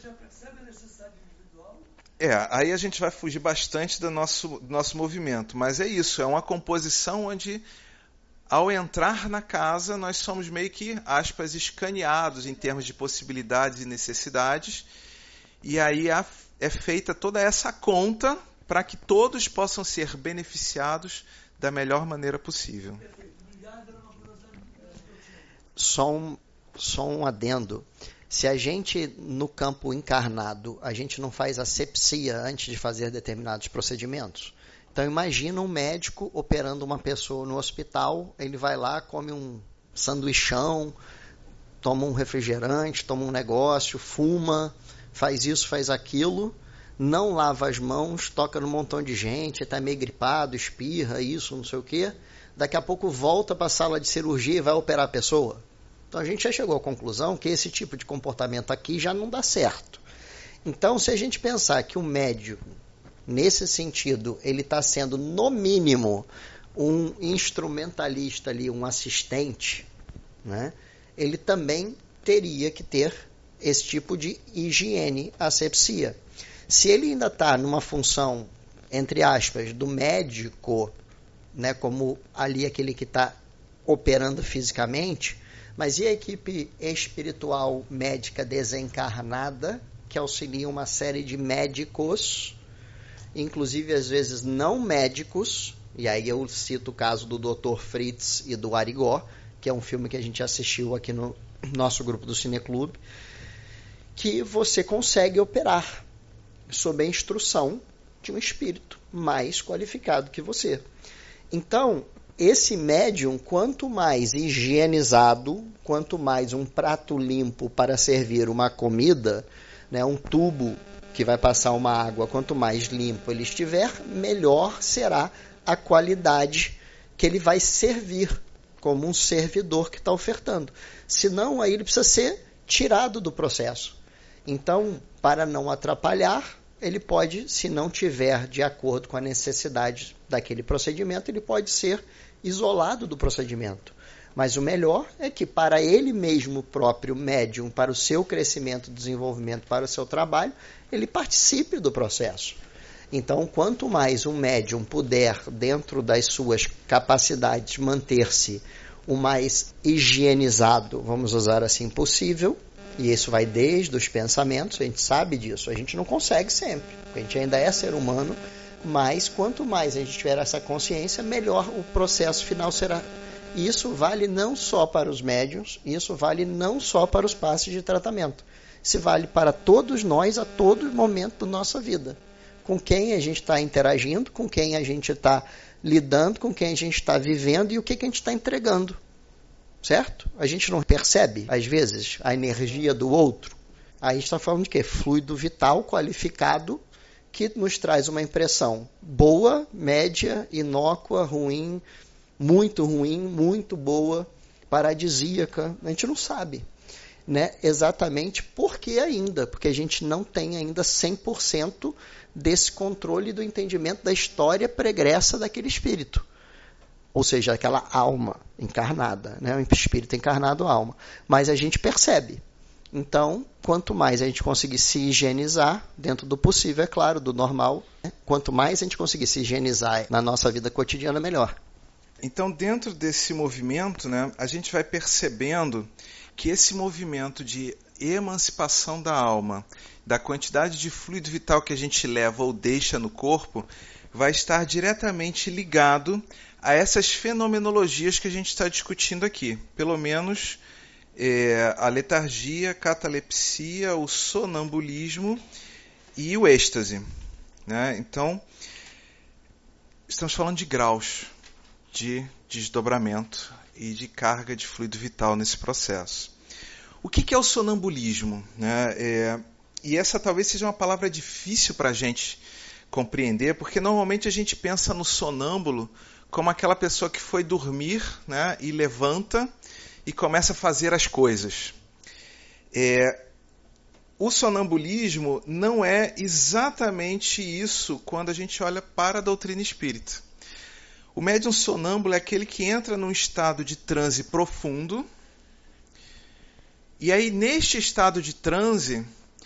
Aí a gente vai fugir bastante do nosso movimento, mas é isso, é uma composição onde, ao entrar na casa, nós somos meio que, aspas, escaneados em termos de possibilidades e necessidades, e aí é feita toda essa conta para que todos possam ser beneficiados da melhor maneira possível. Só um adendo. Se a gente, no campo encarnado, a gente não faz asepsia antes de fazer determinados procedimentos. Então, imagina um médico operando uma pessoa no hospital, ele vai lá, come um sanduichão, toma um refrigerante, toma um negócio, fuma, faz isso, faz aquilo, não lava as mãos, toca num montão de gente, está meio gripado, espirra, isso, não sei o quê. Daqui a pouco volta para a sala de cirurgia e vai operar a pessoa. Então a gente já chegou à conclusão que esse tipo de comportamento aqui já não dá certo. Então, se a gente pensar que o médium, nesse sentido, ele está sendo, no mínimo, um instrumentalista ali, um assistente, né? Ele também teria que ter esse tipo de higiene, asepsia. Se ele ainda está numa função, entre aspas, do médico, né, como ali aquele que está operando fisicamente, mas e a equipe espiritual médica desencarnada, que auxilia uma série de médicos, inclusive às vezes não médicos, e aí eu cito o caso do Dr. Fritz e do Arigó, que é um filme que a gente assistiu aqui no nosso grupo do Cineclube, que você consegue operar sob a instrução de um espírito mais qualificado que você. Então, esse médium, quanto mais higienizado, quanto mais um prato limpo para servir uma comida, né, um tubo que vai passar uma água, quanto mais limpo ele estiver, melhor será a qualidade que ele vai servir, como um servidor que está ofertando. Senão, aí ele precisa ser tirado do processo. Então, para não atrapalhar, ele pode, se não tiver de acordo com a necessidade daquele procedimento, ele pode ser isolado do procedimento. Mas o melhor é que para ele mesmo próprio médium, para o seu crescimento, desenvolvimento, para o seu trabalho, ele participe do processo. Então, quanto mais um médium puder, dentro das suas capacidades, manter-se o mais higienizado, vamos usar assim, possível, e isso vai desde os pensamentos, a gente sabe disso, a gente não consegue sempre, porque a gente ainda é ser humano, mas quanto mais a gente tiver essa consciência, melhor o processo final será. E isso vale não só para os médiuns, isso vale não só para os passes de tratamento. Isso vale para todos nós a todo momento da nossa vida. Com quem a gente está interagindo, com quem a gente está lidando, com quem a gente está vivendo e o que a gente está entregando. Certo? A gente não percebe, às vezes, a energia do outro. Aí a gente está falando de quê? Fluido vital qualificado que nos traz uma impressão boa, média, inócua, ruim, muito boa, paradisíaca. A gente não sabe, né? Exatamente por que ainda? Porque a gente não tem ainda 100% desse controle do entendimento da história pregressa daquele espírito. Ou seja, aquela alma encarnada, né? O espírito encarnado, alma. Mas a gente percebe. Então, quanto mais a gente conseguir se higienizar, dentro do possível, é claro, do normal, né? Quanto mais a gente conseguir se higienizar na nossa vida cotidiana, melhor. Então, dentro desse movimento, né, a gente vai percebendo que esse movimento de emancipação da alma, da quantidade de fluido vital que a gente leva ou deixa no corpo, vai estar diretamente ligado a essas fenomenologias que a gente está discutindo aqui. Pelo menos a letargia, a catalepsia, o sonambulismo e o êxtase, né? Então, estamos falando de graus de desdobramento e de carga de fluido vital nesse processo. O que é o sonambulismo, né? E essa talvez seja uma palavra difícil para a gente compreender, porque normalmente a gente pensa no sonâmbulo como aquela pessoa que foi dormir, né, e levanta e começa a fazer as coisas. O sonambulismo não é exatamente isso quando a gente olha para a doutrina espírita. O médium sonâmbulo é aquele que entra num estado de transe profundo, e aí neste estado de transe,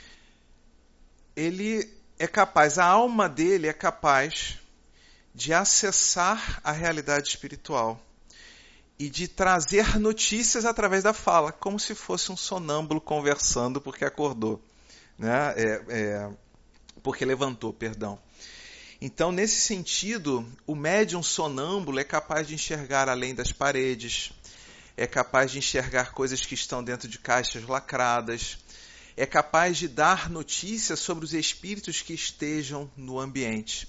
ele é capaz, a alma dele é capaz de acessar a realidade espiritual e de trazer notícias através da fala, como se fosse um sonâmbulo conversando porque acordou, né? Porque levantou, perdão. Então, nesse sentido, o médium sonâmbulo é capaz de enxergar além das paredes, é capaz de enxergar coisas que estão dentro de caixas lacradas, é capaz de dar notícias sobre os espíritos que estejam no ambiente.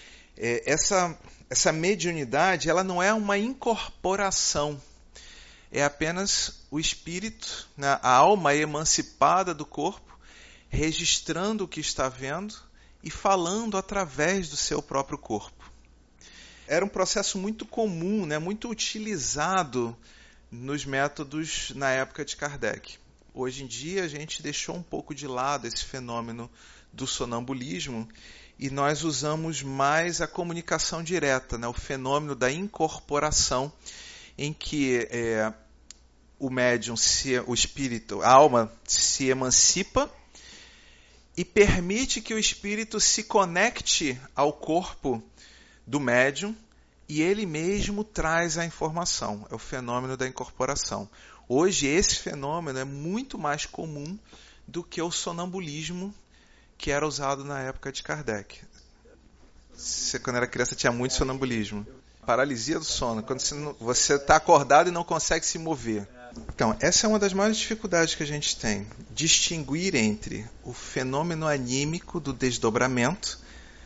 Essa mediunidade, ela não é uma incorporação, é apenas o espírito, né, a alma emancipada do corpo, registrando o que está vendo e falando através do seu próprio corpo. Era um processo muito comum, né, muito utilizado nos métodos na época de Kardec. Hoje em dia a gente deixou um pouco de lado esse fenômeno do sonambulismo e nós usamos mais a comunicação direta, né? O fenômeno da incorporação, em que o médium, o espírito, a alma se emancipa e permite que o espírito se conecte ao corpo do médium e ele mesmo traz a informação. É o fenômeno da incorporação. Hoje esse fenômeno é muito mais comum do que o sonambulismo que era usado na época de Kardec. Você, quando era criança, tinha muito sonambulismo. Paralisia do sono, quando você está acordado e não consegue se mover. Então, essa é uma das maiores dificuldades que a gente tem. Distinguir entre o fenômeno anímico do desdobramento,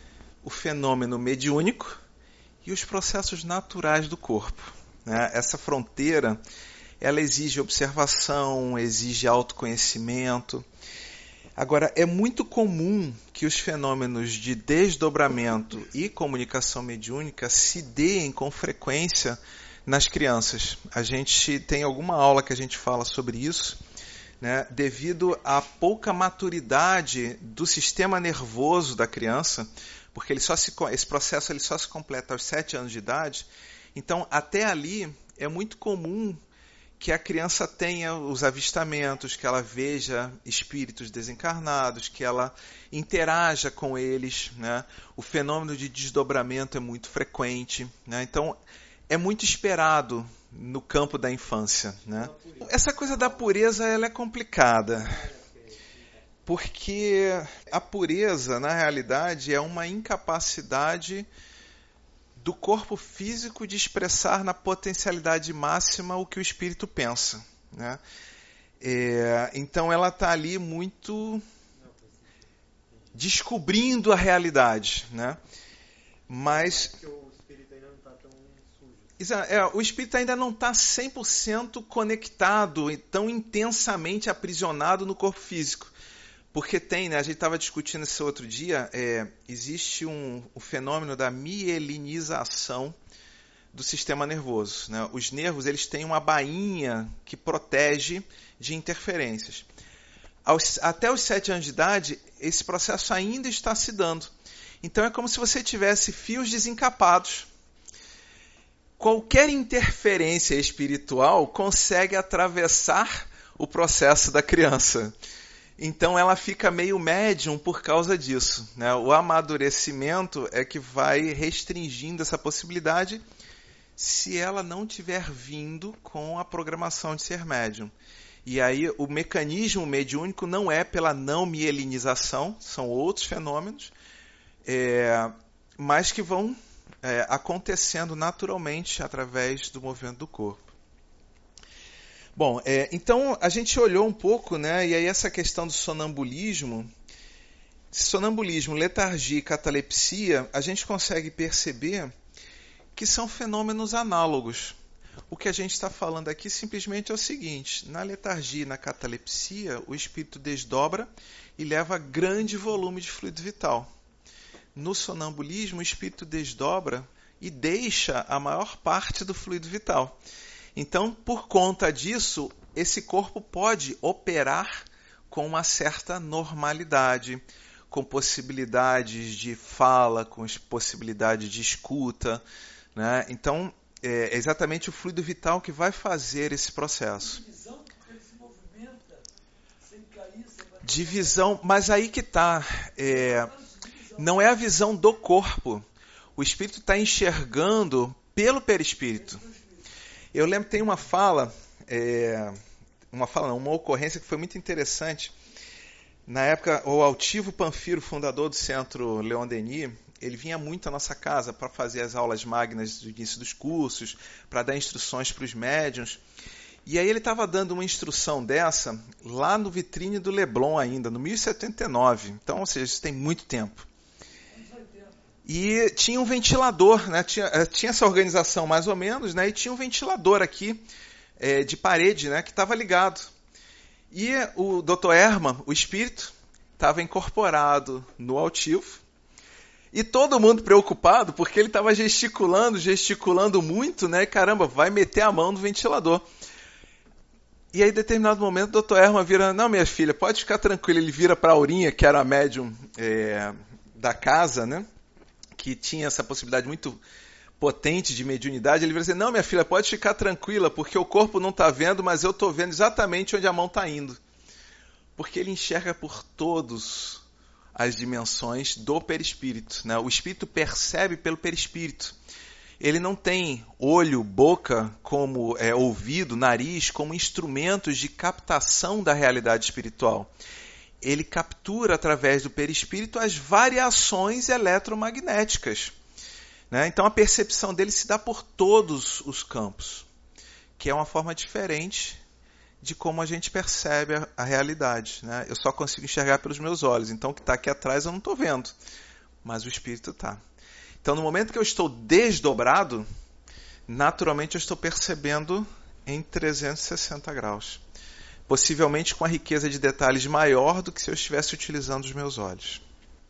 o fenômeno mediúnico e os processos naturais do corpo, né? Essa fronteira, ela exige observação, exige autoconhecimento. Agora, é muito comum que os fenômenos de desdobramento e comunicação mediúnica se deem com frequência nas crianças. A gente tem alguma aula que a gente fala sobre isso, né? Devido à pouca maturidade do sistema nervoso da criança, porque esse processo ele só se completa aos 7 anos de idade. Então, até ali, é muito comum que a criança tenha os avistamentos, que ela veja espíritos desencarnados, que ela interaja com eles, né? O fenômeno de desdobramento é muito frequente, né? Então, é muito esperado no campo da infância, né? Essa coisa da pureza ela é complicada, porque a pureza, na realidade, é uma incapacidade do corpo físico de expressar na potencialidade máxima o que o espírito pensa, né? Então ela está ali muito descobrindo a realidade, né? Mas o espírito ainda não está 100% conectado e tão intensamente aprisionado no corpo físico. Porque tem, né, a gente estava discutindo esse outro dia, existe o fenômeno da mielinização do sistema nervoso, né? Os nervos eles têm uma bainha que protege de interferências. Até os 7 anos de idade, esse processo ainda está se dando. Então é como se você tivesse fios desencapados. Qualquer interferência espiritual consegue atravessar o processo da criança. Então ela fica meio médium por causa disso, né? O amadurecimento é que vai restringindo essa possibilidade se ela não tiver vindo com a programação de ser médium. E aí o mecanismo mediúnico não é pela não mielinização, são outros fenômenos, mas que vão acontecendo naturalmente através do movimento do corpo. Bom, então a gente olhou um pouco, né, e aí essa questão do sonambulismo, letargia e catalepsia, a gente consegue perceber que são fenômenos análogos. O que a gente está falando aqui simplesmente é o seguinte: na letargia e na catalepsia, o espírito desdobra e leva grande volume de fluido vital. No sonambulismo, o espírito desdobra e deixa a maior parte do fluido vital. Então, por conta disso, esse corpo pode operar com uma certa normalidade, com possibilidades de fala, com possibilidades de escuta, né? Então, é exatamente o fluido vital que vai fazer esse processo. Divisão, mas aí que está. Não é a visão do corpo. O espírito está enxergando pelo perispírito. Eu lembro que tem uma ocorrência que foi muito interessante. Na época, o Altivo Panfiro, fundador do Centro Leon Denis, ele vinha muito à nossa casa para fazer as aulas magnas do início dos cursos, para dar instruções para os médiuns. E aí ele estava dando uma instrução dessa lá no Vitrine do Leblon ainda, no 1079. Então, ou seja, isso tem muito tempo. E tinha um ventilador, né? Tinha essa organização mais ou menos, né? E tinha um ventilador aqui de parede, né? Que estava ligado. E o Dr. Herman, o espírito, estava incorporado no altivo. E todo mundo preocupado porque ele estava gesticulando muito, né? E caramba, vai meter a mão no ventilador. E aí, em determinado momento, o Dr. Herman vira: não, minha filha, pode ficar tranquila. Ele vira para a Aurinha, que era a médium da casa, né? Que tinha essa possibilidade muito potente de mediunidade. Ele vira assim: não, minha filha, pode ficar tranquila, porque o corpo não está vendo, mas eu estou vendo exatamente onde a mão está indo. Porque ele enxerga por todas as dimensões do perispírito, né? O espírito percebe pelo perispírito. Ele não tem olho, boca, como ouvido, nariz, como instrumentos de captação da realidade espiritual. Ele captura através do perispírito as variações eletromagnéticas, né? Então a percepção dele se dá por todos os campos, que é uma forma diferente de como a gente percebe a realidade, né? Eu só consigo enxergar pelos meus olhos, então o que está aqui atrás eu não estou vendo, mas o espírito está. Então, no momento que eu estou desdobrado, naturalmente eu estou percebendo em 360 graus. Possivelmente com a riqueza de detalhes maior do que se eu estivesse utilizando os meus olhos.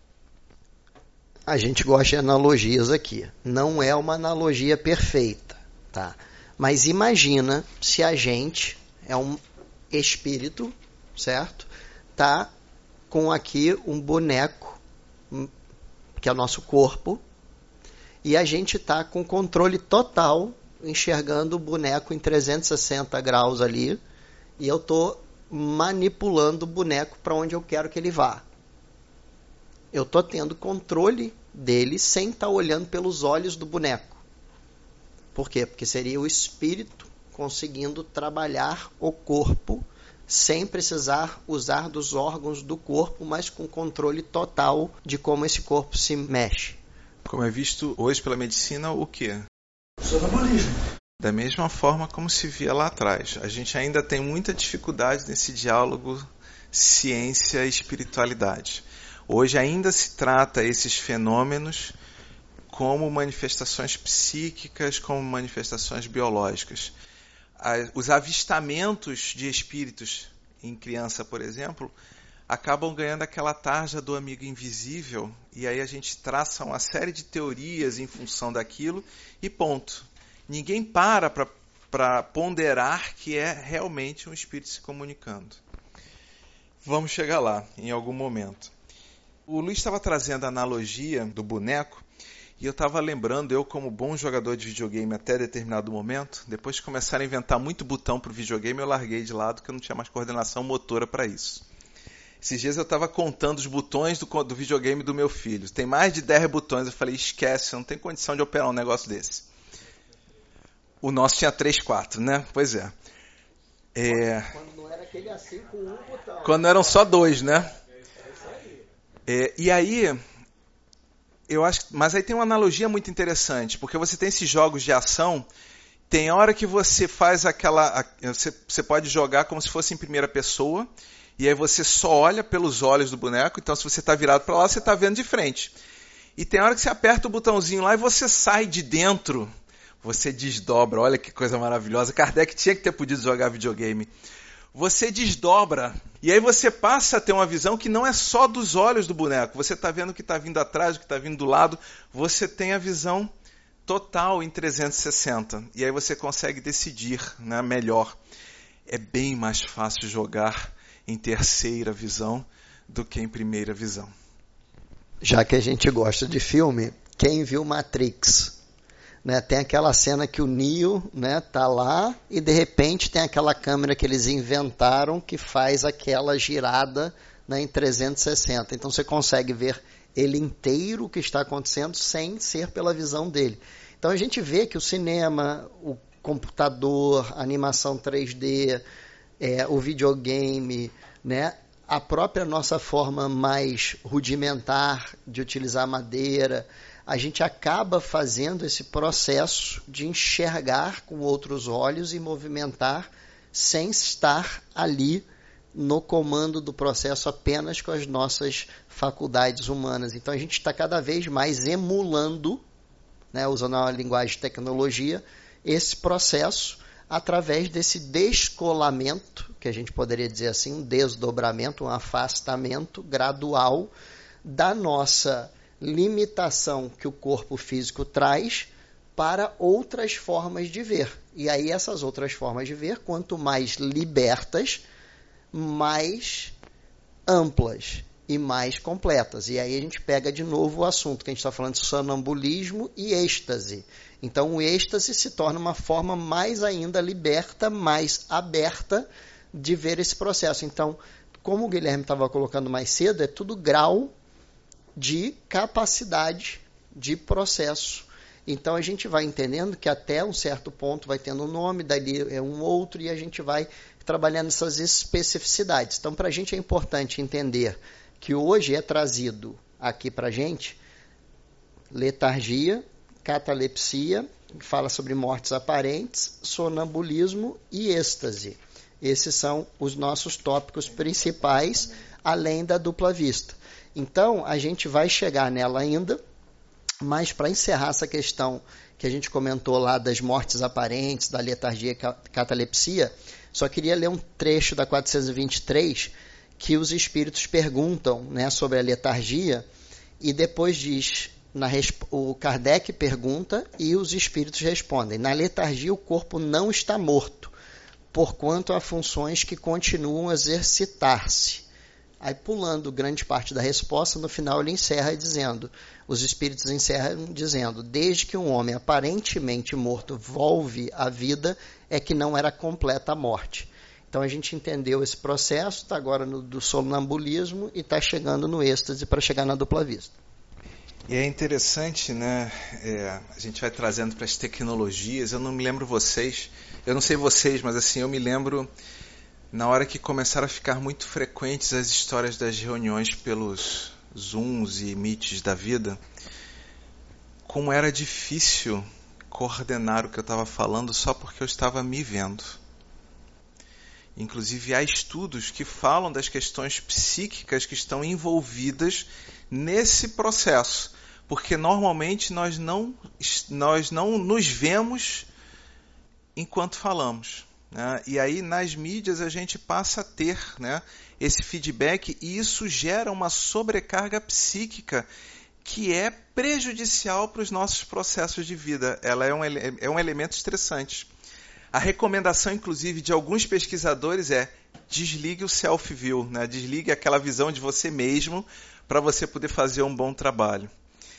A gente gosta de analogias aqui. Não é uma analogia perfeita, tá? Mas imagina se a gente é um espírito, certo? Tá com aqui um boneco, que é o nosso corpo, e a gente está com controle total, enxergando o boneco em 360 graus ali, e eu estou manipulando o boneco para onde eu quero que ele vá. Eu estou tendo controle dele sem estar olhando pelos olhos do boneco. Por quê? Porque seria o espírito conseguindo trabalhar o corpo sem precisar usar dos órgãos do corpo, mas com controle total de como esse corpo se mexe. Como é visto hoje pela medicina, o quê? Sonambulismo. Da mesma forma como se via lá atrás. A gente ainda tem muita dificuldade nesse diálogo ciência e espiritualidade. Hoje ainda se trata esses fenômenos como manifestações psíquicas, como manifestações biológicas. Os avistamentos de espíritos em criança, por exemplo, acabam ganhando aquela tarja do amigo invisível, e aí a gente traça uma série de teorias em função daquilo e ponto. Ninguém para ponderar que é realmente um espírito se comunicando. Vamos chegar lá em algum momento. O Luiz estava trazendo a analogia do boneco, e eu estava lembrando, eu como bom jogador de videogame até determinado momento, depois de começar a inventar muito botão para o videogame, eu larguei de lado porque eu não tinha mais coordenação motora para isso. Esses dias eu estava contando os botões do videogame do meu filho. Tem mais de 10 botões. Eu falei, esquece, eu não tenho condição de operar um negócio desse. O nosso tinha 3, 4, né? Pois é. Quando não era aquele assim com um botão. Quando eram só 2, né? E aí, eu acho, mas aí tem uma analogia muito interessante, porque você tem esses jogos de ação, tem hora que você faz você pode jogar como se fosse em primeira pessoa, e aí você só olha pelos olhos do boneco, então se você está virado para lá, você está vendo de frente. E tem hora que você aperta o botãozinho lá e você sai de dentro, você desdobra, olha que coisa maravilhosa, Kardec tinha que ter podido jogar videogame. Você desdobra, e aí você passa a ter uma visão que não é só dos olhos do boneco. Você está vendo o que está vindo atrás, o que está vindo do lado. Você tem a visão total em 360. E aí você consegue decidir, né, melhor. É bem mais fácil jogar em terceira visão do que em primeira visão. Já que a gente gosta de filme, quem viu Matrix? Né, tem aquela cena que o Neo, né, tá lá e de repente tem aquela câmera que eles inventaram que faz aquela girada, né, em 360. Então você consegue ver ele inteiro o que está acontecendo sem ser pela visão dele. Então a gente vê que o cinema, o computador, a animação 3D, o videogame, né, a própria nossa forma mais rudimentar de utilizar madeira, a gente acaba fazendo esse processo de enxergar com outros olhos e movimentar sem estar ali no comando do processo apenas com as nossas faculdades humanas. Então a gente está cada vez mais emulando, né, usando a linguagem de tecnologia, esse processo através desse descolamento, que a gente poderia dizer assim, um desdobramento, um afastamento gradual da nossa limitação que o corpo físico traz para outras formas de ver. E aí essas outras formas de ver, quanto mais libertas, mais amplas e mais completas. E aí a gente pega de novo o assunto que a gente está falando de sonambulismo e êxtase. Então o êxtase se torna uma forma mais ainda liberta, mais aberta de ver esse processo. Então, como o Guilherme estava colocando mais cedo, é tudo grau de capacidade de processo. Então a gente vai entendendo que até um certo ponto vai tendo um nome, dali é um outro, e a gente vai trabalhando essas especificidades. Então para a gente é importante entender que hoje é trazido aqui para a gente letargia, catalepsia, que fala sobre mortes aparentes, sonambulismo e êxtase. Esses são os nossos tópicos principais, além da dupla vista. Então, a gente vai chegar nela ainda, mas para encerrar essa questão que a gente comentou lá das mortes aparentes, da letargia e catalepsia, só queria ler um trecho da 423, que os espíritos perguntam, né, sobre a letargia, e depois diz, o Kardec pergunta e os espíritos respondem: na letargia o corpo não está morto, porquanto há funções que continuam a exercitar-se. Aí, pulando grande parte da resposta, no final ele encerra dizendo, os espíritos encerram dizendo: desde que um homem aparentemente morto volve à vida, é que não era completa a morte. Então a gente entendeu esse processo, está agora do sonambulismo e está chegando no êxtase para chegar na dupla vista. E é interessante, né? A gente vai trazendo para as tecnologias. Eu não me lembro vocês, eu não sei vocês, mas assim, eu me lembro na hora que começaram a ficar muito frequentes as histórias das reuniões pelos Zooms e Meets da vida, como era difícil coordenar o que eu estava falando só porque eu estava me vendo. Inclusive, há estudos que falam das questões psíquicas que estão envolvidas nesse processo, porque normalmente nós não nos vemos enquanto falamos, né? E aí nas mídias a gente passa a ter, né, esse feedback, e isso gera uma sobrecarga psíquica que é prejudicial para os nossos processos de vida. Ela é um elemento estressante. A recomendação, inclusive, de alguns pesquisadores é: desligue o self-view, né? Desligue aquela visão de você mesmo para você poder fazer um bom trabalho.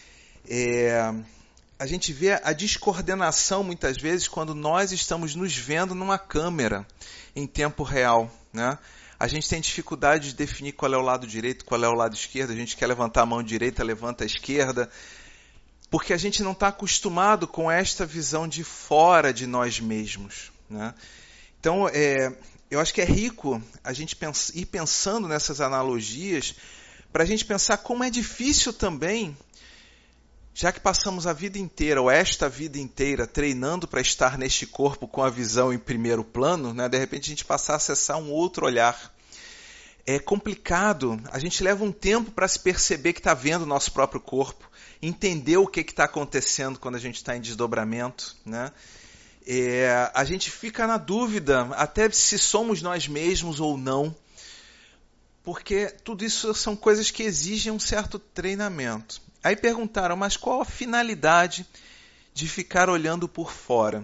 A gente vê a descoordenação muitas vezes quando nós estamos nos vendo numa câmera em tempo real, né? A gente tem dificuldade de definir qual é o lado direito, qual é o lado esquerdo. A gente quer levantar a mão direita, levanta a esquerda, porque a gente não está acostumado com esta visão de fora de nós mesmos, né? Então, eu acho que é rico a gente ir pensando nessas analogias para a gente pensar como é difícil também, já que passamos a vida inteira, ou esta vida inteira, treinando para estar neste corpo com a visão em primeiro plano, né? De repente a gente passar a acessar um outro olhar. É complicado, a gente leva um tempo para se perceber que está vendo o nosso próprio corpo, entender o que está acontecendo quando a gente está em desdobramento, né? A gente fica na dúvida até se somos nós mesmos ou não, porque tudo isso são coisas que exigem um certo treinamento. Aí perguntaram, mas qual a finalidade de ficar olhando por fora?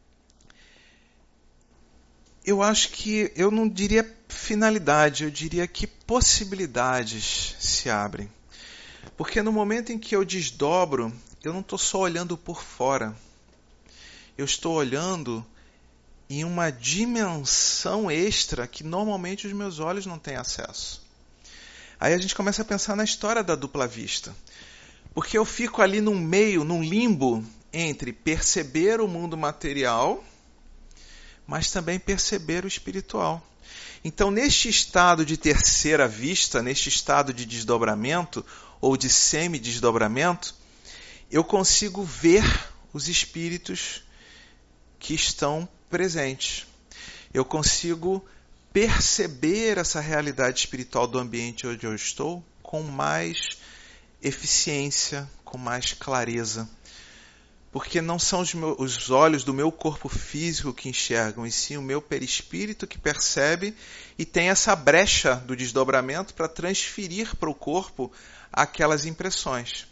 Eu acho que, eu não diria finalidade, eu diria que possibilidades se abrem. Porque no momento em que eu desdobro, eu não estou só olhando por fora. Eu estou olhando em uma dimensão extra que normalmente os meus olhos não têm acesso. Aí a gente começa a pensar na história da dupla vista. Porque eu fico ali num meio, num limbo, entre perceber o mundo material, mas também perceber o espiritual. Então, neste estado de terceira vista, neste estado de desdobramento, ou de semi-desdobramento, eu consigo ver os espíritos que estão presentes. Eu consigo perceber essa realidade espiritual do ambiente onde eu estou com mais eficiência, com mais clareza. Porque não são os olhos do meu corpo físico que enxergam, e sim o meu perispírito que percebe e tem essa brecha do desdobramento para transferir para o corpo aquelas impressões.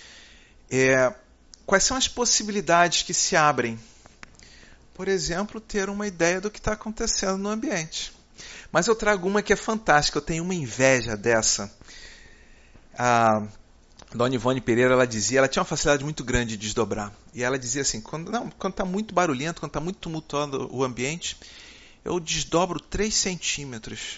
Quais são as possibilidades que se abrem? Por exemplo, ter uma ideia do que está acontecendo no ambiente. Mas eu trago uma que é fantástica, eu tenho uma inveja dessa. A Dona Ivone Pereira, ela tinha uma facilidade muito grande de desdobrar. E ela dizia assim, quando está muito barulhento, quando está muito tumultuado o ambiente, eu desdobro 3 centímetros.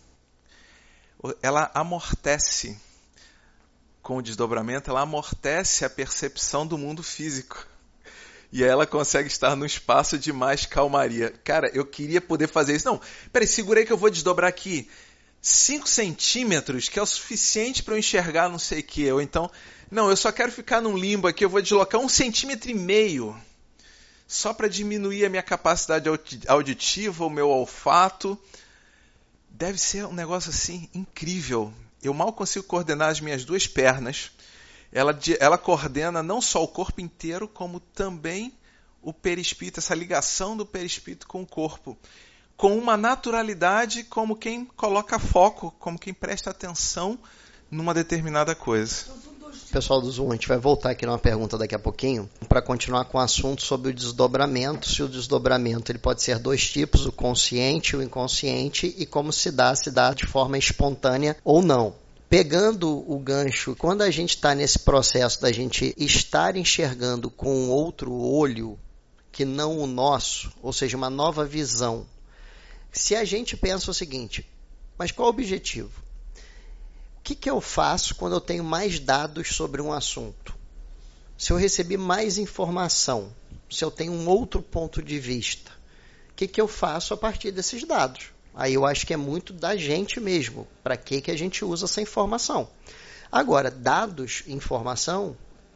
Ela amortece com o desdobramento, ela amortece a percepção do mundo físico. E aí ela consegue estar num espaço de mais calmaria. Cara, eu queria poder fazer isso. Não, peraí, segura aí que eu vou desdobrar aqui 5 centímetros, que é o suficiente para eu enxergar não sei o que. Ou então, não, eu só quero ficar num limbo aqui, eu vou deslocar 1,5 centímetros só para diminuir a minha capacidade auditiva, o meu olfato. Deve ser um negócio assim incrível. eu mal consigo coordenar as minhas duas pernas. Ela coordena não só o corpo inteiro, como também o perispírito, essa ligação do perispírito com o corpo, com uma naturalidade como quem coloca foco, como quem presta atenção numa determinada coisa. Pessoal do Zoom, a gente vai voltar aqui numa pergunta daqui a pouquinho, para continuar com o assunto sobre o desdobramento, se o desdobramento ele pode ser dois tipos, o consciente e o inconsciente, e como se dá de forma espontânea ou não. Pegando o gancho, quando a gente está nesse processo da gente estar enxergando com outro olho, que não o nosso, ou seja, uma nova visão, se a gente pensa o seguinte, mas qual o objetivo? O que eu faço quando eu tenho mais dados sobre um assunto? Se eu recebi mais informação, se eu tenho um outro ponto de vista, o que eu faço a partir desses dados? Aí eu acho que é muito da gente mesmo, para que a gente usa essa informação. Agora, dados, informação,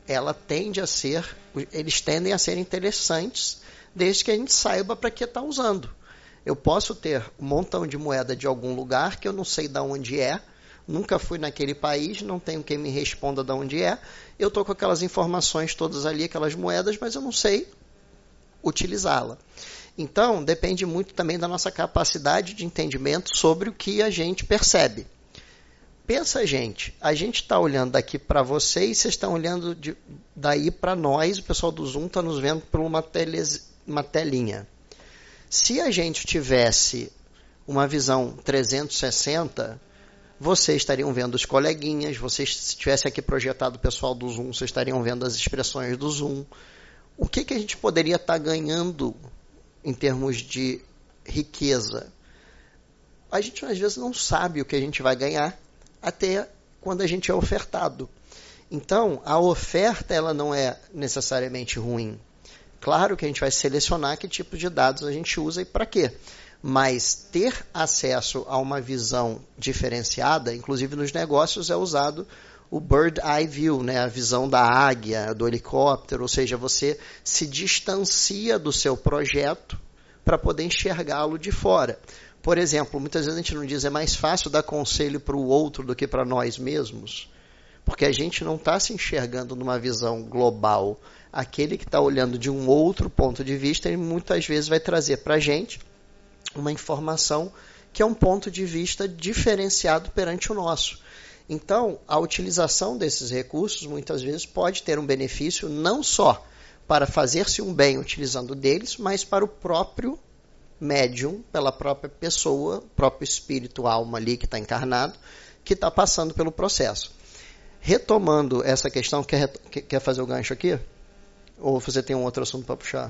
eles tendem a ser interessantes, desde que a gente saiba para que está usando. Eu posso ter um montão de moeda de algum lugar que eu não sei de onde é, nunca fui naquele país, não tenho quem me responda de onde é. Eu estou com aquelas informações todas ali, aquelas moedas, mas eu não sei utilizá-la. Então, depende muito também da nossa capacidade de entendimento sobre o que a gente percebe. Pensa, a gente está olhando daqui para vocês, vocês estão olhando daí para nós, o pessoal do Zoom está nos vendo por uma telinha. Se a gente tivesse uma visão 360, vocês estariam vendo os coleguinhas, se tivesse aqui projetado o pessoal do Zoom, vocês estariam vendo as expressões do Zoom. O que a gente poderia estar ganhando em termos de riqueza? A gente às vezes não sabe o que a gente vai ganhar até quando a gente é ofertado. Então, a oferta ela não é necessariamente ruim. Claro que a gente vai selecionar que tipo de dados a gente usa e para quê. Mas ter acesso a uma visão diferenciada, inclusive nos negócios, é usado o Bird Eye View, né? A visão da águia, do helicóptero, ou seja, você se distancia do seu projeto para poder enxergá-lo de fora. Por exemplo, muitas vezes a gente não diz é mais fácil dar conselho para o outro do que para nós mesmos, porque a gente não está se enxergando numa visão global. Aquele que está olhando de um outro ponto de vista, ele muitas vezes vai trazer para a gente uma informação que é um ponto de vista diferenciado perante o nosso. Então, a utilização desses recursos, muitas vezes, pode ter um benefício não só para fazer-se um bem utilizando deles, mas para o próprio médium, pela própria pessoa, próprio espírito, alma ali que está encarnado, que está passando pelo processo. Retomando essa questão, quer fazer o gancho aqui? Ou você tem um outro assunto para puxar?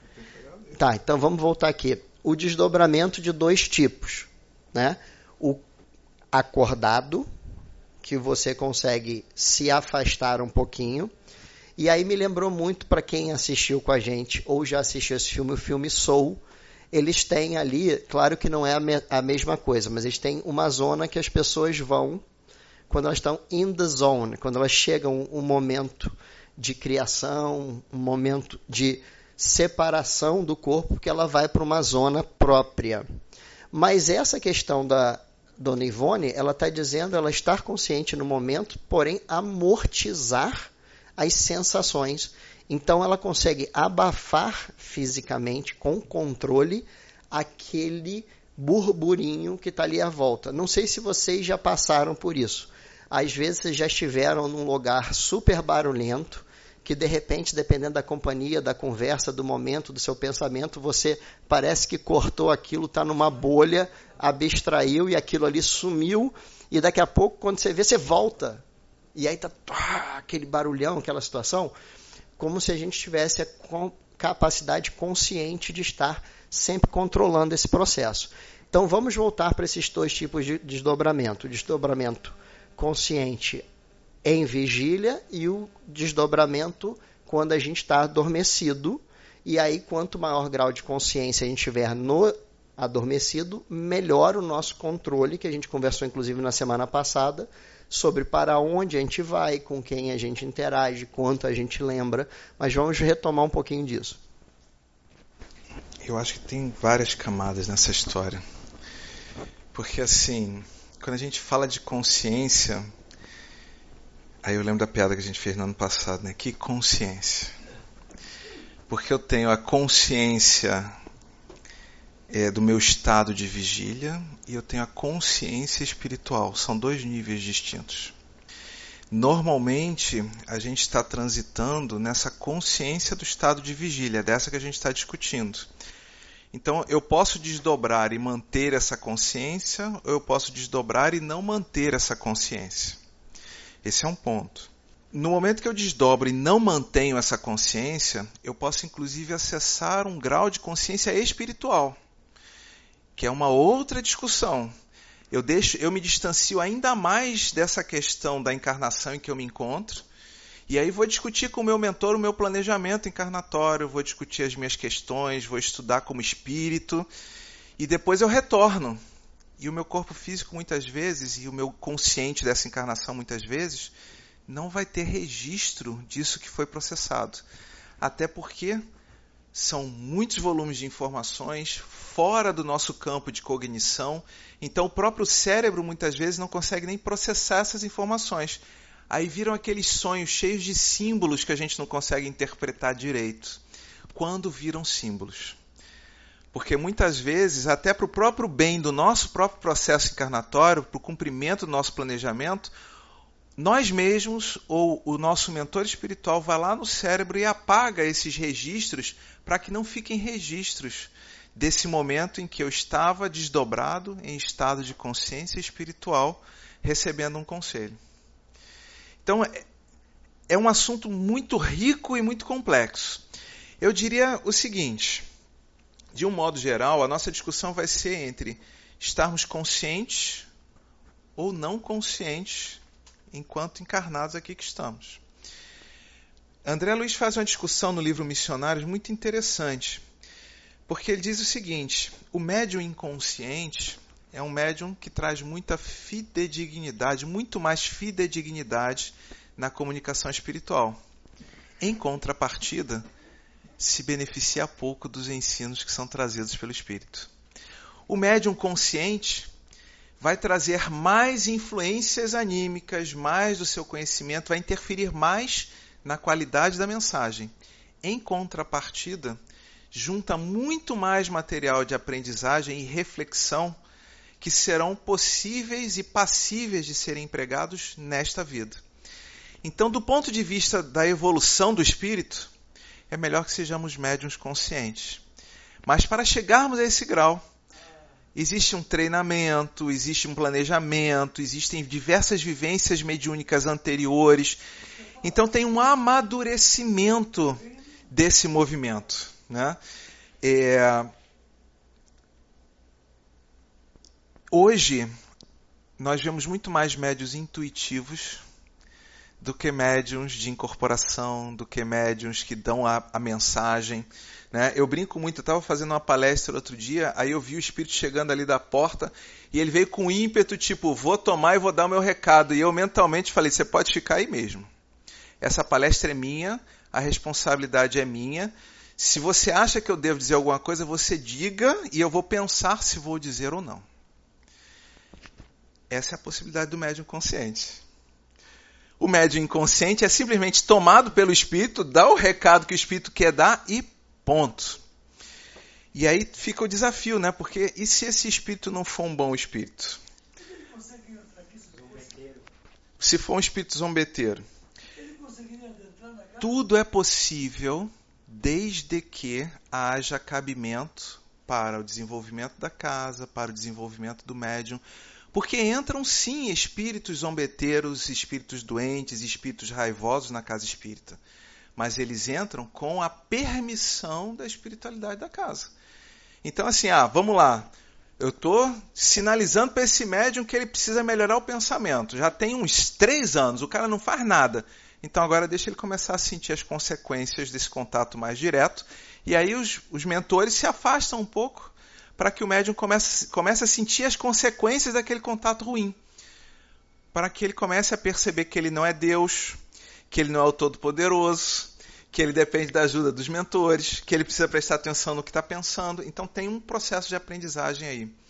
Tá, então vamos voltar aqui. O desdobramento de dois tipos, né? O acordado, que você consegue se afastar um pouquinho. E aí me lembrou muito, para quem assistiu com a gente ou já assistiu esse filme, o filme Soul. Eles têm ali, claro que não é a mesma coisa, mas eles têm uma zona que as pessoas vão quando elas estão in the zone, quando elas chegam um momento de criação, um momento de separação do corpo, que ela vai para uma zona própria. Mas essa questão da Dona Ivone, ela está dizendo, ela estar consciente no momento, porém amortizar as sensações. Então ela consegue abafar fisicamente, com controle, aquele burburinho que está ali à volta. Não sei se vocês já passaram por isso. Às vezes vocês já estiveram num lugar super barulhento, que de repente, dependendo da companhia, da conversa, do momento, do seu pensamento, você parece que cortou aquilo, está numa bolha, abstraiu e aquilo ali sumiu, e daqui a pouco, quando você vê, você volta. E aí está aquele barulhão, aquela situação, como se a gente tivesse a capacidade consciente de estar sempre controlando esse processo. Então vamos voltar para esses dois tipos de desdobramento. O desdobramento consciente em vigília e o desdobramento quando a gente está adormecido. E aí, quanto maior grau de consciência a gente tiver no adormecido, melhor o nosso controle, que a gente conversou inclusive na semana passada, sobre para onde a gente vai, com quem a gente interage, quanto a gente lembra. Mas vamos retomar um pouquinho disso. Eu acho que tem várias camadas nessa história. Porque assim, Quando a gente fala de consciência, aí eu lembro da piada que a gente fez no ano passado, né? Que consciência? Porque eu tenho a consciência do meu estado de vigília e eu tenho a consciência espiritual. São dois níveis distintos. Normalmente, a gente está transitando nessa consciência do estado de vigília, dessa que a gente está discutindo. Então, eu posso desdobrar e manter essa consciência, ou eu posso desdobrar e não manter essa consciência. Esse é um ponto. No momento que eu desdobro e não mantenho essa consciência, eu posso inclusive acessar um grau de consciência espiritual, que é uma outra discussão. Eu me distancio ainda mais dessa questão da encarnação em que eu me encontro, e aí vou discutir com o meu mentor o meu planejamento encarnatório, vou discutir as minhas questões, vou estudar como espírito, e depois eu retorno. E o meu corpo físico muitas vezes, e o meu consciente dessa encarnação muitas vezes, não vai ter registro disso que foi processado. Até porque são muitos volumes de informações fora do nosso campo de cognição, então o próprio cérebro muitas vezes não consegue nem processar essas informações. Aí viram aqueles sonhos cheios de símbolos que a gente não consegue interpretar direito. Quando viram símbolos? Porque muitas vezes, até para o próprio bem do nosso próprio processo encarnatório, para o cumprimento do nosso planejamento, nós mesmos ou o nosso mentor espiritual vai lá no cérebro e apaga esses registros para que não fiquem registros desse momento em que eu estava desdobrado em estado de consciência espiritual recebendo um conselho. Então, é um assunto muito rico e muito complexo. Eu diria o seguinte, de um modo geral, a nossa discussão vai ser entre estarmos conscientes ou não conscientes enquanto encarnados aqui que estamos. André Luiz faz uma discussão no livro Missionários muito interessante, porque ele diz o seguinte, o médium inconsciente é um médium que traz muita fidedignidade, muito mais fidedignidade na comunicação espiritual. Em contrapartida, se beneficia pouco dos ensinos que são trazidos pelo Espírito. O médium consciente vai trazer mais influências anímicas, mais do seu conhecimento, vai interferir mais na qualidade da mensagem. Em contrapartida, junta muito mais material de aprendizagem e reflexão que serão possíveis e passíveis de serem empregados nesta vida. Então, do ponto de vista da evolução do espírito, é melhor que sejamos médiuns conscientes. Mas para chegarmos a esse grau, existe um treinamento, existe um planejamento, existem diversas vivências mediúnicas anteriores. Então tem um amadurecimento desse movimento, né? Hoje, nós vemos muito mais médiuns intuitivos do que médiuns de incorporação, do que médiuns que dão a mensagem. Né? Eu brinco muito, eu estava fazendo uma palestra outro dia, aí eu vi o espírito chegando ali da porta e ele veio com ímpeto, tipo, vou tomar e vou dar o meu recado. E eu mentalmente falei, você pode ficar aí mesmo. Essa palestra é minha, a responsabilidade é minha. Se você acha que eu devo dizer alguma coisa, você diga e eu vou pensar se vou dizer ou não. Essa é a possibilidade do médium consciente. O médium inconsciente é simplesmente tomado pelo espírito, dá o recado que o espírito quer dar e ponto. E aí fica o desafio, né? Porque e se esse espírito não for um bom espírito? Se for um espírito zombeteiro? Tudo é possível desde que haja cabimento para o desenvolvimento da casa, para o desenvolvimento do médium. Porque entram sim espíritos zombeteiros, espíritos doentes, espíritos raivosos na casa espírita. Mas eles entram com a permissão da espiritualidade da casa. Então assim, vamos lá. Eu estou sinalizando para esse médium que ele precisa melhorar o pensamento. Já tem uns 3 anos, o cara não faz nada. Então agora deixa ele começar a sentir as consequências desse contato mais direto. E aí os mentores se afastam um pouco para que o médium comece a sentir as consequências daquele contato ruim. Para que ele comece a perceber que ele não é Deus, que ele não é o Todo-Poderoso, que ele depende da ajuda dos mentores, que ele precisa prestar atenção no que está pensando. Então tem um processo de aprendizagem aí.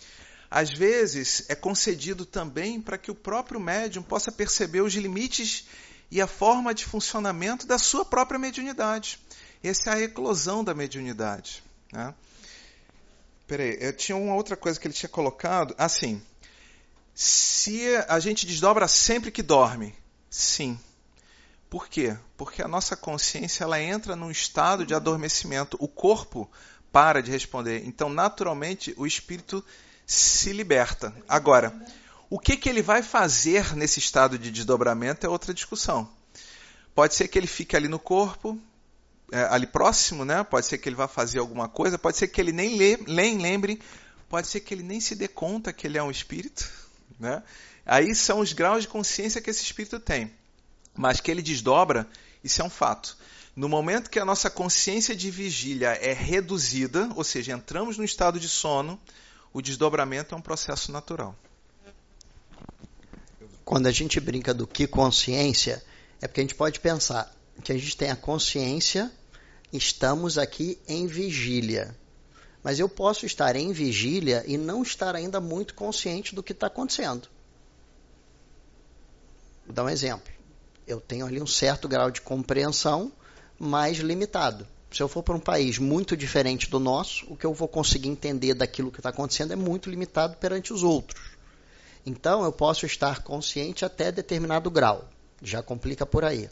Às vezes é concedido também para que o próprio médium possa perceber os limites e a forma de funcionamento da sua própria mediunidade. Essa é a eclosão da mediunidade, né? Peraí, eu tinha uma outra coisa que ele tinha colocado. Assim, se a gente desdobra sempre que dorme, sim. Por quê? Porque a nossa consciência ela entra num estado de adormecimento. O corpo para de responder. Então, naturalmente, o espírito se liberta. Agora, o que ele vai fazer nesse estado de desdobramento é outra discussão. Pode ser que ele fique ali no corpo, ali próximo, né? Pode ser que ele vá fazer alguma coisa, pode ser que ele nem lembre, pode ser que ele nem se dê conta que ele é um espírito, né? Aí são os graus de consciência que esse espírito tem. Mas que ele desdobra, isso é um fato. No momento que a nossa consciência de vigília é reduzida, ou seja, entramos no estado de sono, o desdobramento é um processo natural. Quando a gente brinca do que consciência, é porque a gente pode pensar que a gente tem a consciência, estamos aqui em vigília. Mas eu posso estar em vigília e não estar ainda muito consciente do que está acontecendo. Vou dar um exemplo. Eu tenho ali um certo grau de compreensão, mais limitado. Se eu for para um país muito diferente do nosso, o que eu vou conseguir entender daquilo que está acontecendo é muito limitado perante os outros. Então, eu posso estar consciente até determinado grau. Já complica por aí.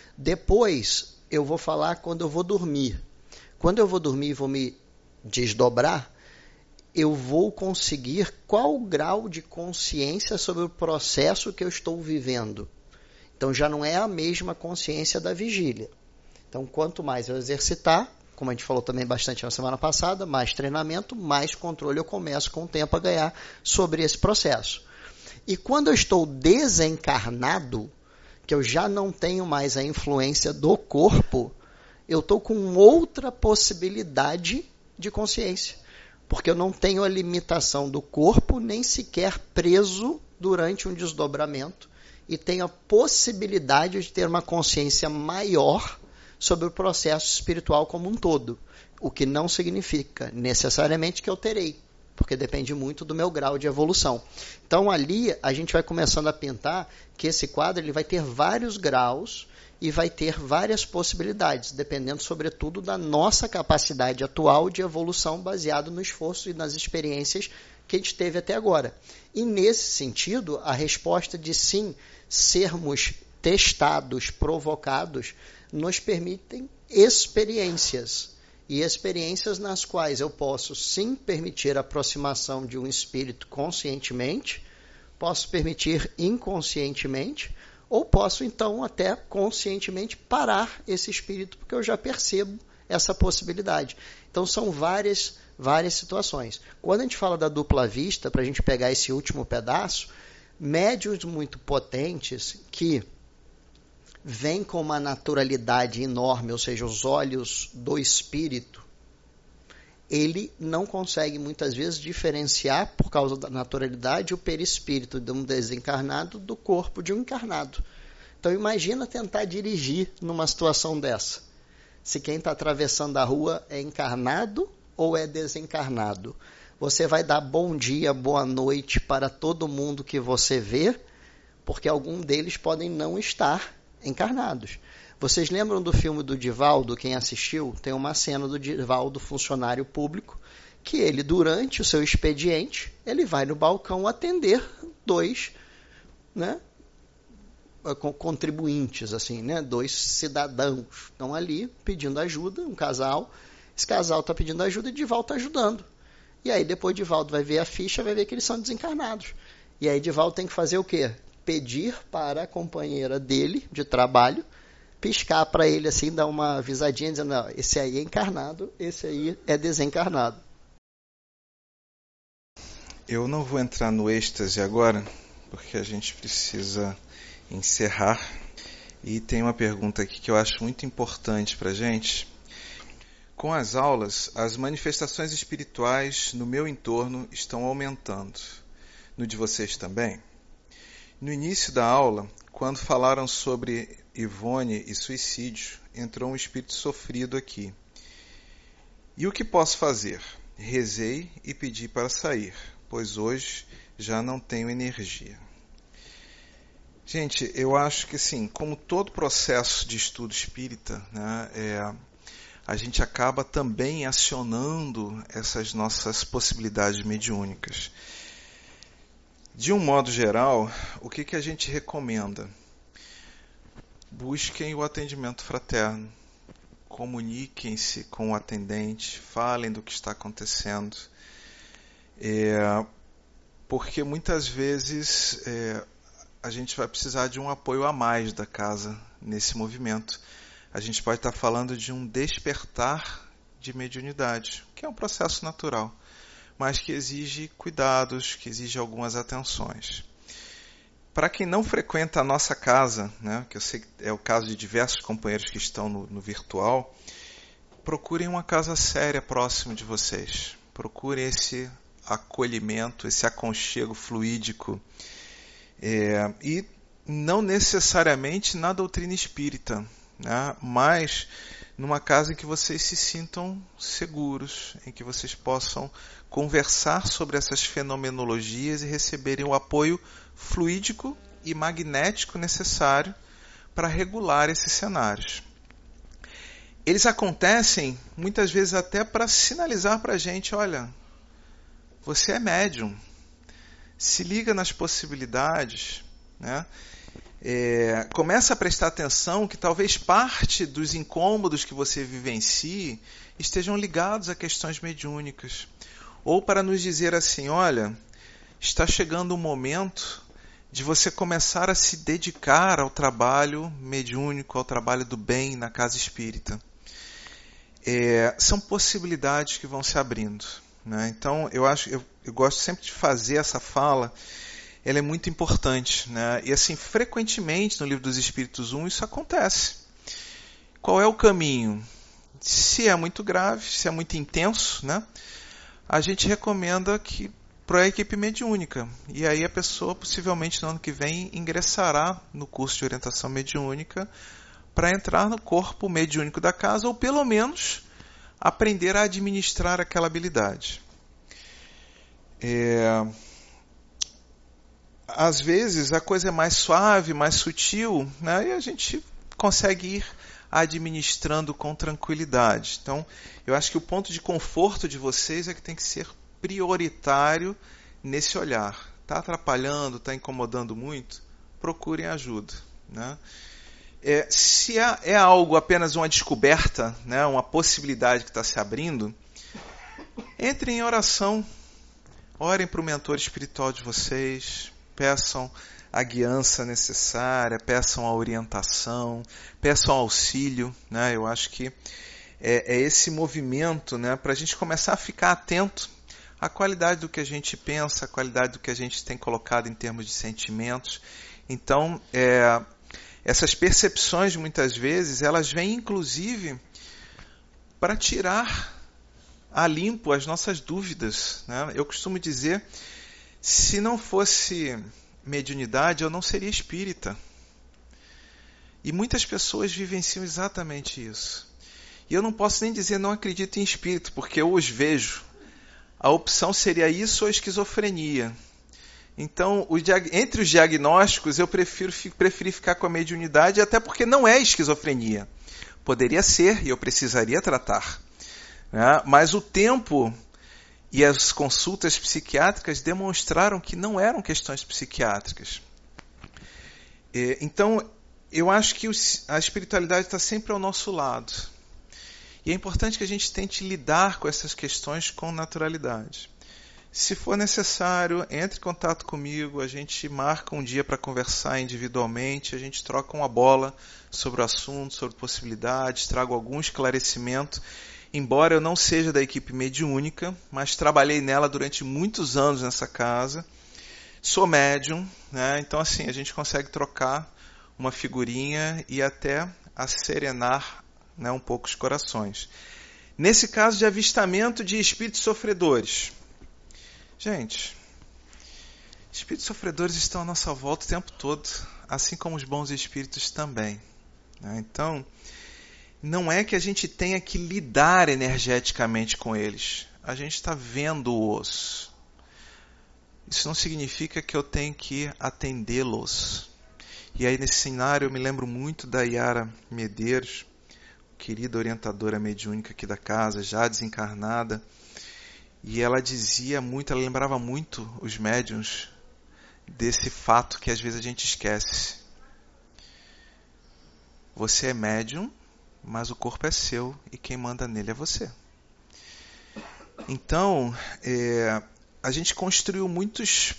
Depois, eu vou falar quando eu vou dormir. Quando eu vou dormir e vou me desdobrar, eu vou conseguir qual grau de consciência sobre o processo que eu estou vivendo. Então, já não é a mesma consciência da vigília. Então, quanto mais eu exercitar, como a gente falou também bastante na semana passada, mais treinamento, mais controle eu começo com o tempo a ganhar sobre esse processo. E quando eu estou desencarnado, que eu já não tenho mais a influência do corpo, eu estou com outra possibilidade de consciência. Porque eu não tenho a limitação do corpo, nem sequer preso durante um desdobramento, e tenho a possibilidade de ter uma consciência maior sobre o processo espiritual como um todo, o que não significa necessariamente que eu terei, porque depende muito do meu grau de evolução. Então ali a gente vai começando a pintar que esse quadro ele vai ter vários graus e vai ter várias possibilidades, dependendo sobretudo da nossa capacidade atual de evolução baseado no esforço e nas experiências que a gente teve até agora. E nesse sentido, a resposta de sim, sermos testados, provocados, nos permitem experiências. E experiências nas quais eu posso sim permitir a aproximação de um espírito conscientemente, posso permitir inconscientemente, ou posso então até conscientemente parar esse espírito, porque eu já percebo essa possibilidade. Então são várias situações. Quando a gente fala da dupla vista, para a gente pegar esse último pedaço, médiuns muito potentes que vêm com uma naturalidade enorme, ou seja, os olhos do espírito, ele não consegue muitas vezes diferenciar, por causa da naturalidade, o perispírito de um desencarnado do corpo de um encarnado. Então imagina tentar dirigir numa situação dessa. Se quem está atravessando a rua é encarnado ou é desencarnado. Você vai dar bom dia, boa noite para todo mundo que você vê, porque algum deles podem não estar encarnados. Vocês lembram do filme do Divaldo? Quem assistiu? Tem uma cena do Divaldo, funcionário público, que ele, durante o seu expediente, ele vai no balcão atender dois, né, contribuintes, assim, né, dois cidadãos estão ali pedindo ajuda, um casal. Esse casal está pedindo ajuda e Divaldo está ajudando. E aí depois Divaldo vai ver a ficha, vai ver que eles são desencarnados. E aí Divaldo tem que fazer o quê? Pedir para a companheira dele, de trabalho, piscar para ele assim, dar uma avisadinha, dizendo, não, esse aí é encarnado, esse aí é desencarnado. Eu não vou entrar no êxtase agora, porque a gente precisa encerrar. E tem uma pergunta aqui que eu acho muito importante para a gente. Com as aulas, as manifestações espirituais no meu entorno estão aumentando. No de vocês também? No início da aula, quando falaram sobre Ivone e suicídio, entrou um espírito sofrido aqui. E o que posso fazer? Rezei e pedi para sair, pois hoje já não tenho energia. Gente, eu acho que assim, como todo processo de estudo espírita, né, a gente acaba também acionando essas nossas possibilidades mediúnicas. De um modo geral, o que a gente recomenda? Busquem o atendimento fraterno, comuniquem-se com o atendente, falem do que está acontecendo, porque muitas vezes a gente vai precisar de um apoio a mais da casa nesse movimento. A gente pode estar falando de um despertar de mediunidade, que é um processo natural, mas que exige cuidados, que exige algumas atenções. Para quem não frequenta a nossa casa, né, que eu sei que é o caso de diversos companheiros que estão no virtual, procurem uma casa séria próximo de vocês. Procurem esse acolhimento, esse aconchego fluídico. E não necessariamente na doutrina espírita, né, mas numa casa em que vocês se sintam seguros, em que vocês possam conversar sobre essas fenomenologias e receberem o apoio fluídico e magnético necessário para regular esses cenários. Eles acontecem muitas vezes até para sinalizar para a gente, olha, você é médium, se liga nas possibilidades, né? Começa a prestar atenção que talvez parte dos incômodos que você vivencie estejam ligados a questões mediúnicas. Ou para nos dizer assim, olha, está chegando o momento de você começar a se dedicar ao trabalho mediúnico, ao trabalho do bem na casa espírita. São possibilidades que vão se abrindo, né? Então, eu gosto sempre de fazer essa fala, ela é muito importante, né? E assim, frequentemente no Livro dos Espíritos 1 isso acontece. Qual é o caminho? Se é muito grave, se é muito intenso, né? A gente recomenda que para a equipe mediúnica. E aí a pessoa possivelmente no ano que vem ingressará no curso de orientação mediúnica para entrar no corpo mediúnico da casa, ou pelo menos aprender a administrar aquela habilidade. Às vezes a coisa é mais suave, mais sutil, né? E a gente consegue ir administrando com tranquilidade. Então, eu acho que o ponto de conforto de vocês é que tem que ser prioritário nesse olhar. Está atrapalhando, está incomodando muito? Procurem ajuda, né? Se é algo apenas uma descoberta, né, uma possibilidade que está se abrindo, entrem em oração, orem para o mentor espiritual de vocês, peçam a guiança necessária, peçam a orientação, peçam auxílio, né? Eu acho que é esse movimento, né, para a gente começar a ficar atento à qualidade do que a gente pensa, à qualidade do que a gente tem colocado em termos de sentimentos. Então, essas percepções, muitas vezes, elas vêm, inclusive, para tirar a limpo as nossas dúvidas, né? Eu costumo dizer, se não fosse mediunidade, eu não seria espírita. E muitas pessoas vivenciam exatamente isso. E eu não posso nem dizer não acredito em espírito, porque eu os vejo. A opção seria isso ou esquizofrenia. Então, entre os diagnósticos, eu preferi ficar com a mediunidade, até porque não é esquizofrenia. Poderia ser, e eu precisaria tratar, né? Mas o tempo e as consultas psiquiátricas demonstraram que não eram questões psiquiátricas. Então, eu acho que a espiritualidade está sempre ao nosso lado. E é importante que a gente tente lidar com essas questões com naturalidade. Se for necessário, entre em contato comigo, a gente marca um dia para conversar individualmente, a gente troca uma bola sobre o assunto, sobre possibilidades, trago algum esclarecimento. Embora eu não seja da equipe mediúnica, mas trabalhei nela durante muitos anos nessa casa, sou médium, né? Então assim, a gente consegue trocar uma figurinha e até acerenar, né, um pouco os corações. Nesse caso de avistamento de espíritos sofredores, gente, espíritos sofredores estão à nossa volta o tempo todo, assim como os bons espíritos também, né? Então, não é que a gente tenha que lidar energeticamente com eles. A gente está vendo-os. isso não significa que eu tenho que atendê-los. E aí, nesse cenário, eu me lembro muito da Yara Medeiros, querida orientadora mediúnica aqui da casa, já desencarnada, e ela dizia muito, ela lembrava muito os médiuns desse fato que às vezes a gente esquece. Você é médium, mas o corpo é seu e quem manda nele é você. Então, a gente construiu muitas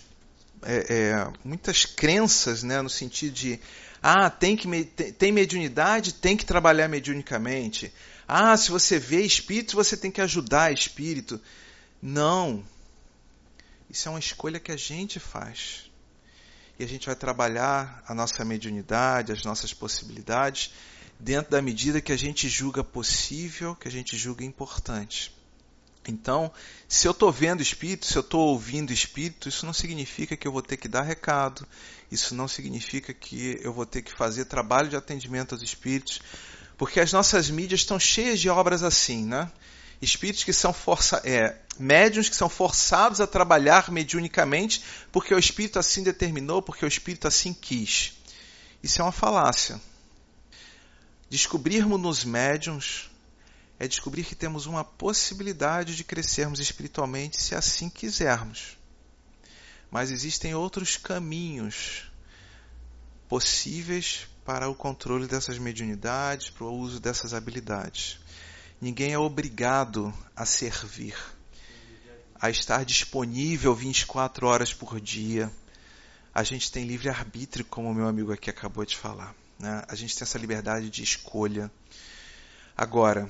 crenças, né, no sentido de tem mediunidade, tem que trabalhar mediunicamente. Se você vê espírito, você tem que ajudar espírito. Não. Isso é uma escolha que a gente faz. E a gente vai trabalhar a nossa mediunidade, as nossas possibilidades, dentro da medida que a gente julga possível, que a gente julga importante. Então, se eu estou vendo espírito, se eu estou ouvindo espírito, isso não significa que eu vou ter que dar recado, isso não significa que eu vou ter que fazer trabalho de atendimento aos espíritos, porque as nossas mídias estão cheias de obras assim, né? Espíritos que são médiuns que são forçados a trabalhar mediunicamente porque o espírito assim determinou, porque o espírito assim quis. Isso é uma falácia. Descobrirmos nos médiuns é descobrir que temos uma possibilidade de crescermos espiritualmente se assim quisermos. Mas existem outros caminhos possíveis para o controle dessas mediunidades, para o uso dessas habilidades. Ninguém é obrigado a servir, a estar disponível 24 horas por dia. A gente tem livre-arbítrio, como o meu amigo aqui acabou de falar, né? A gente tem essa liberdade de escolha. Agora,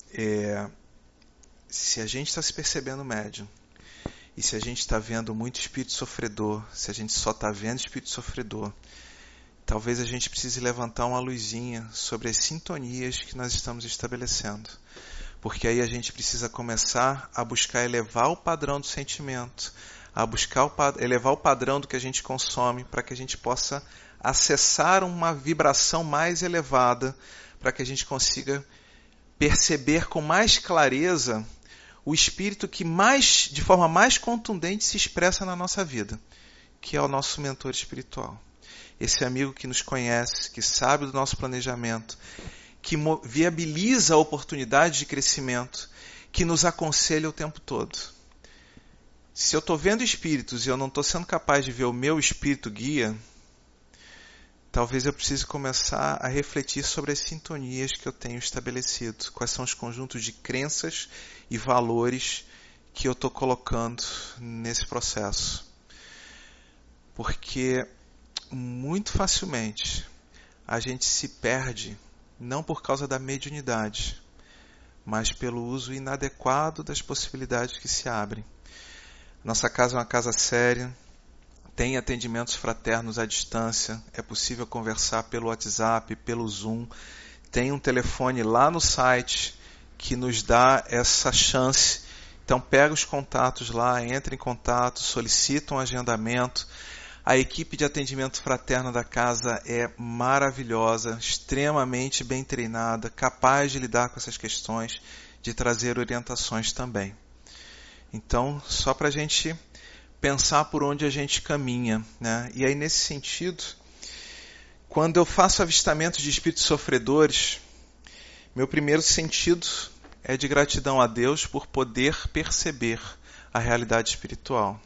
se a gente está se percebendo médium, e se a gente está vendo muito espírito sofredor, se a gente só está vendo espírito sofredor, talvez a gente precise levantar uma luzinha sobre as sintonias que nós estamos estabelecendo. Porque aí a gente precisa começar a buscar elevar o padrão do sentimento, a buscar elevar o padrão do que a gente consome, para que a gente possa acessar uma vibração mais elevada, para que a gente consiga perceber com mais clareza o espírito que de forma mais contundente se expressa na nossa vida, que é o nosso mentor espiritual. Esse amigo que nos conhece, que sabe do nosso planejamento, que viabiliza a oportunidade de crescimento, que nos aconselha o tempo todo. Se eu estou vendo espíritos e eu não estou sendo capaz de ver o meu espírito guia, talvez eu precise começar a refletir sobre as sintonias que eu tenho estabelecido. Quais são os conjuntos de crenças e valores que eu estou colocando nesse processo. Porque muito facilmente a gente se perde, não por causa da mediunidade, mas pelo uso inadequado das possibilidades que se abrem. Nossa casa é uma casa séria, tem atendimentos fraternos à distância, é possível conversar pelo WhatsApp, pelo Zoom, tem um telefone lá no site que nos dá essa chance. Então pega os contatos lá, entra em contato, solicita um agendamento. A equipe de atendimento fraterno da casa é maravilhosa, extremamente bem treinada, capaz de lidar com essas questões, de trazer orientações também. Então, só para a gente pensar por onde a gente caminha, né? E aí, nesse sentido, quando eu faço avistamento de espíritos sofredores, meu primeiro sentido é de gratidão a Deus por poder perceber a realidade espiritual.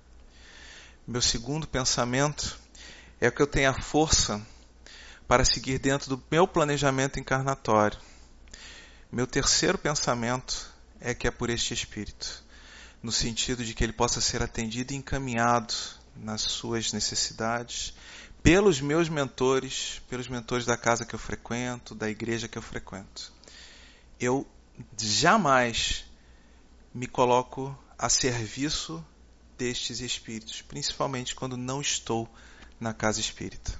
Meu segundo pensamento é que eu tenho a força para seguir dentro do meu planejamento encarnatório. Meu terceiro pensamento é que é por este Espírito, no sentido de que ele possa ser atendido e encaminhado nas suas necessidades pelos meus mentores, pelos mentores da casa que eu frequento, da igreja que eu frequento. Eu jamais me coloco a serviço destes espíritos, principalmente quando não estou na casa espírita.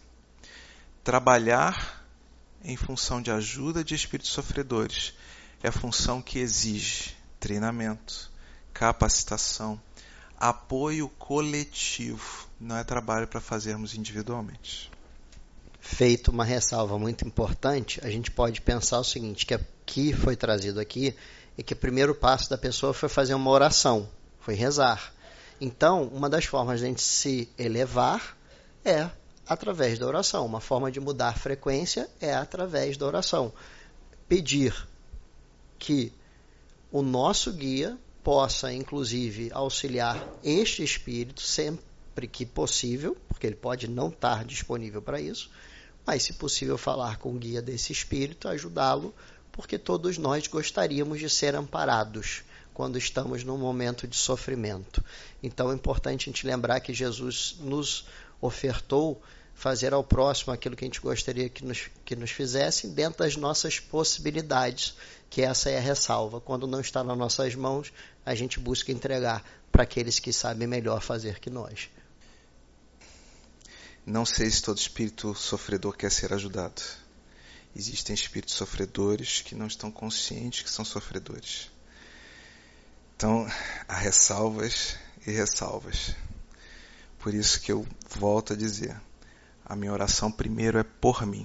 Trabalhar em função de ajuda de espíritos sofredores é função que exige treinamento, capacitação, apoio coletivo, não é trabalho para fazermos individualmente. Feito uma ressalva muito importante, a gente pode pensar o seguinte, que aqui foi trazido aqui, é que o primeiro passo da pessoa foi fazer uma oração, foi rezar. Então, uma das formas de a gente se elevar é através da oração. Uma forma de mudar a frequência é através da oração. Pedir que o nosso guia possa, inclusive, auxiliar este espírito sempre que possível, porque ele pode não estar disponível para isso, mas, se possível, falar com o guia desse espírito, ajudá-lo, porque todos nós gostaríamos de ser amparados quando estamos num momento de sofrimento. Então, é importante a gente lembrar que Jesus nos ofertou fazer ao próximo aquilo que a gente gostaria que nos fizessem, dentro das nossas possibilidades, que essa é a ressalva. Quando não está nas nossas mãos, a gente busca entregar para aqueles que sabem melhor fazer que nós. Não sei se todo espírito sofredor quer ser ajudado. Existem espíritos sofredores que não estão conscientes que são sofredores. Então, há ressalvas e ressalvas. Por isso que eu volto a dizer, a minha oração primeiro é por mim.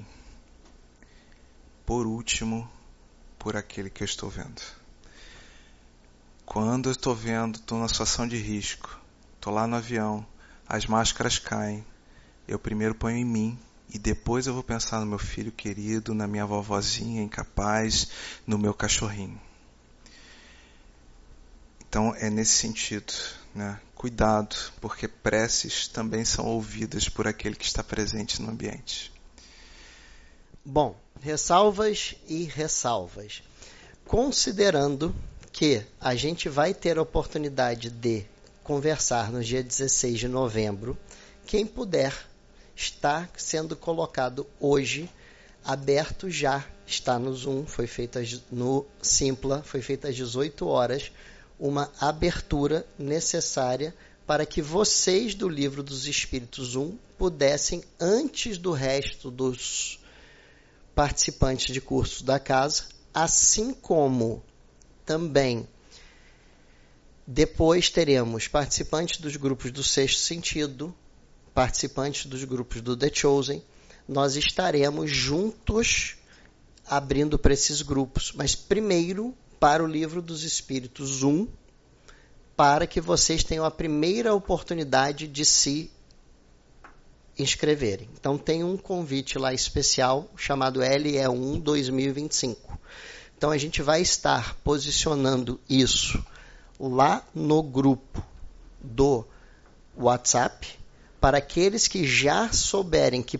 Por último, por aquele que eu estou vendo. Quando eu estou vendo, estou numa situação de risco, estou lá no avião, as máscaras caem, eu primeiro ponho em mim e depois eu vou pensar no meu filho querido, na minha vovozinha incapaz, no meu cachorrinho. Então é nesse sentido, né? Cuidado, porque preces também são ouvidas por aquele que está presente no ambiente. Bom, ressalvas e ressalvas. Considerando que a gente vai ter a oportunidade de conversar no dia 16 de novembro, quem puder está sendo colocado hoje, aberto já, está no Zoom, foi feita no Simpla, foi feita às 18 horas, uma abertura necessária para que vocês do Livro dos Espíritos 1 pudessem, antes do resto dos participantes de cursos da casa, assim como também depois teremos participantes dos grupos do Sexto Sentido, participantes dos grupos do The Chosen, nós estaremos juntos abrindo para esses grupos, mas primeiro para o Livro dos Espíritos 1, para que vocês tenham a primeira oportunidade de se inscreverem. Então tem um convite lá especial chamado LE1 2025. Então a gente vai estar posicionando isso lá no grupo do WhatsApp, para aqueles que já souberem que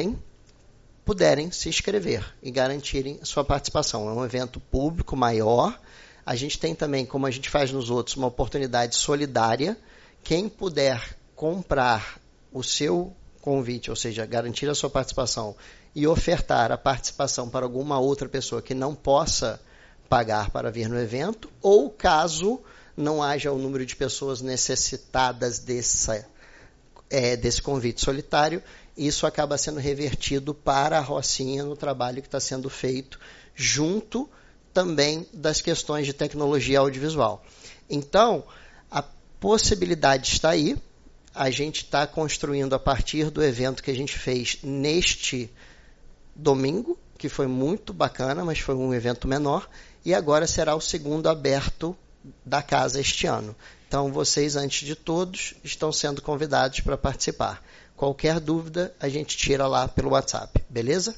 puderem se inscrever e garantirem sua participação. É um evento público maior. A gente tem também, como a gente faz nos outros, uma oportunidade solidária. Quem puder comprar o seu convite, ou seja, garantir a sua participação e ofertar a participação para alguma outra pessoa que não possa pagar para vir no evento, ou caso não haja o número de pessoas necessitadas desse convite solitário, isso acaba sendo revertido para a Rocinha no trabalho que está sendo feito, junto também das questões de tecnologia audiovisual. Então, a possibilidade está aí, a gente está construindo a partir do evento que a gente fez neste domingo, que foi muito bacana, mas foi um evento menor, e agora será o segundo aberto da casa este ano. Então, vocês, antes de todos, estão sendo convidados para participar. Qualquer dúvida, a gente tira lá pelo WhatsApp, beleza?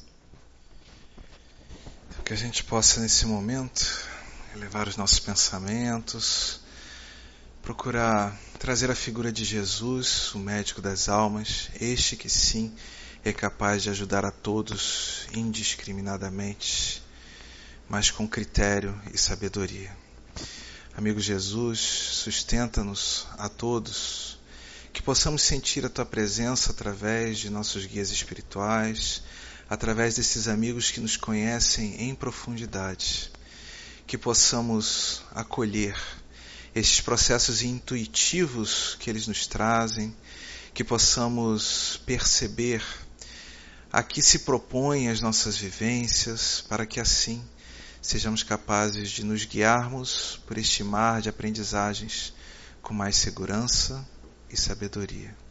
Que a gente possa, nesse momento, elevar os nossos pensamentos, procurar trazer a figura de Jesus, o médico das almas, este que sim é capaz de ajudar a todos indiscriminadamente, mas com critério e sabedoria. Amigo Jesus, sustenta-nos a todos, que possamos sentir a Tua presença através de nossos guias espirituais, através desses amigos que nos conhecem em profundidade, que possamos acolher esses processos intuitivos que eles nos trazem, que possamos perceber a que se propõem as nossas vivências, para que assim sejamos capazes de nos guiarmos por este mar de aprendizagens com mais segurança e sabedoria.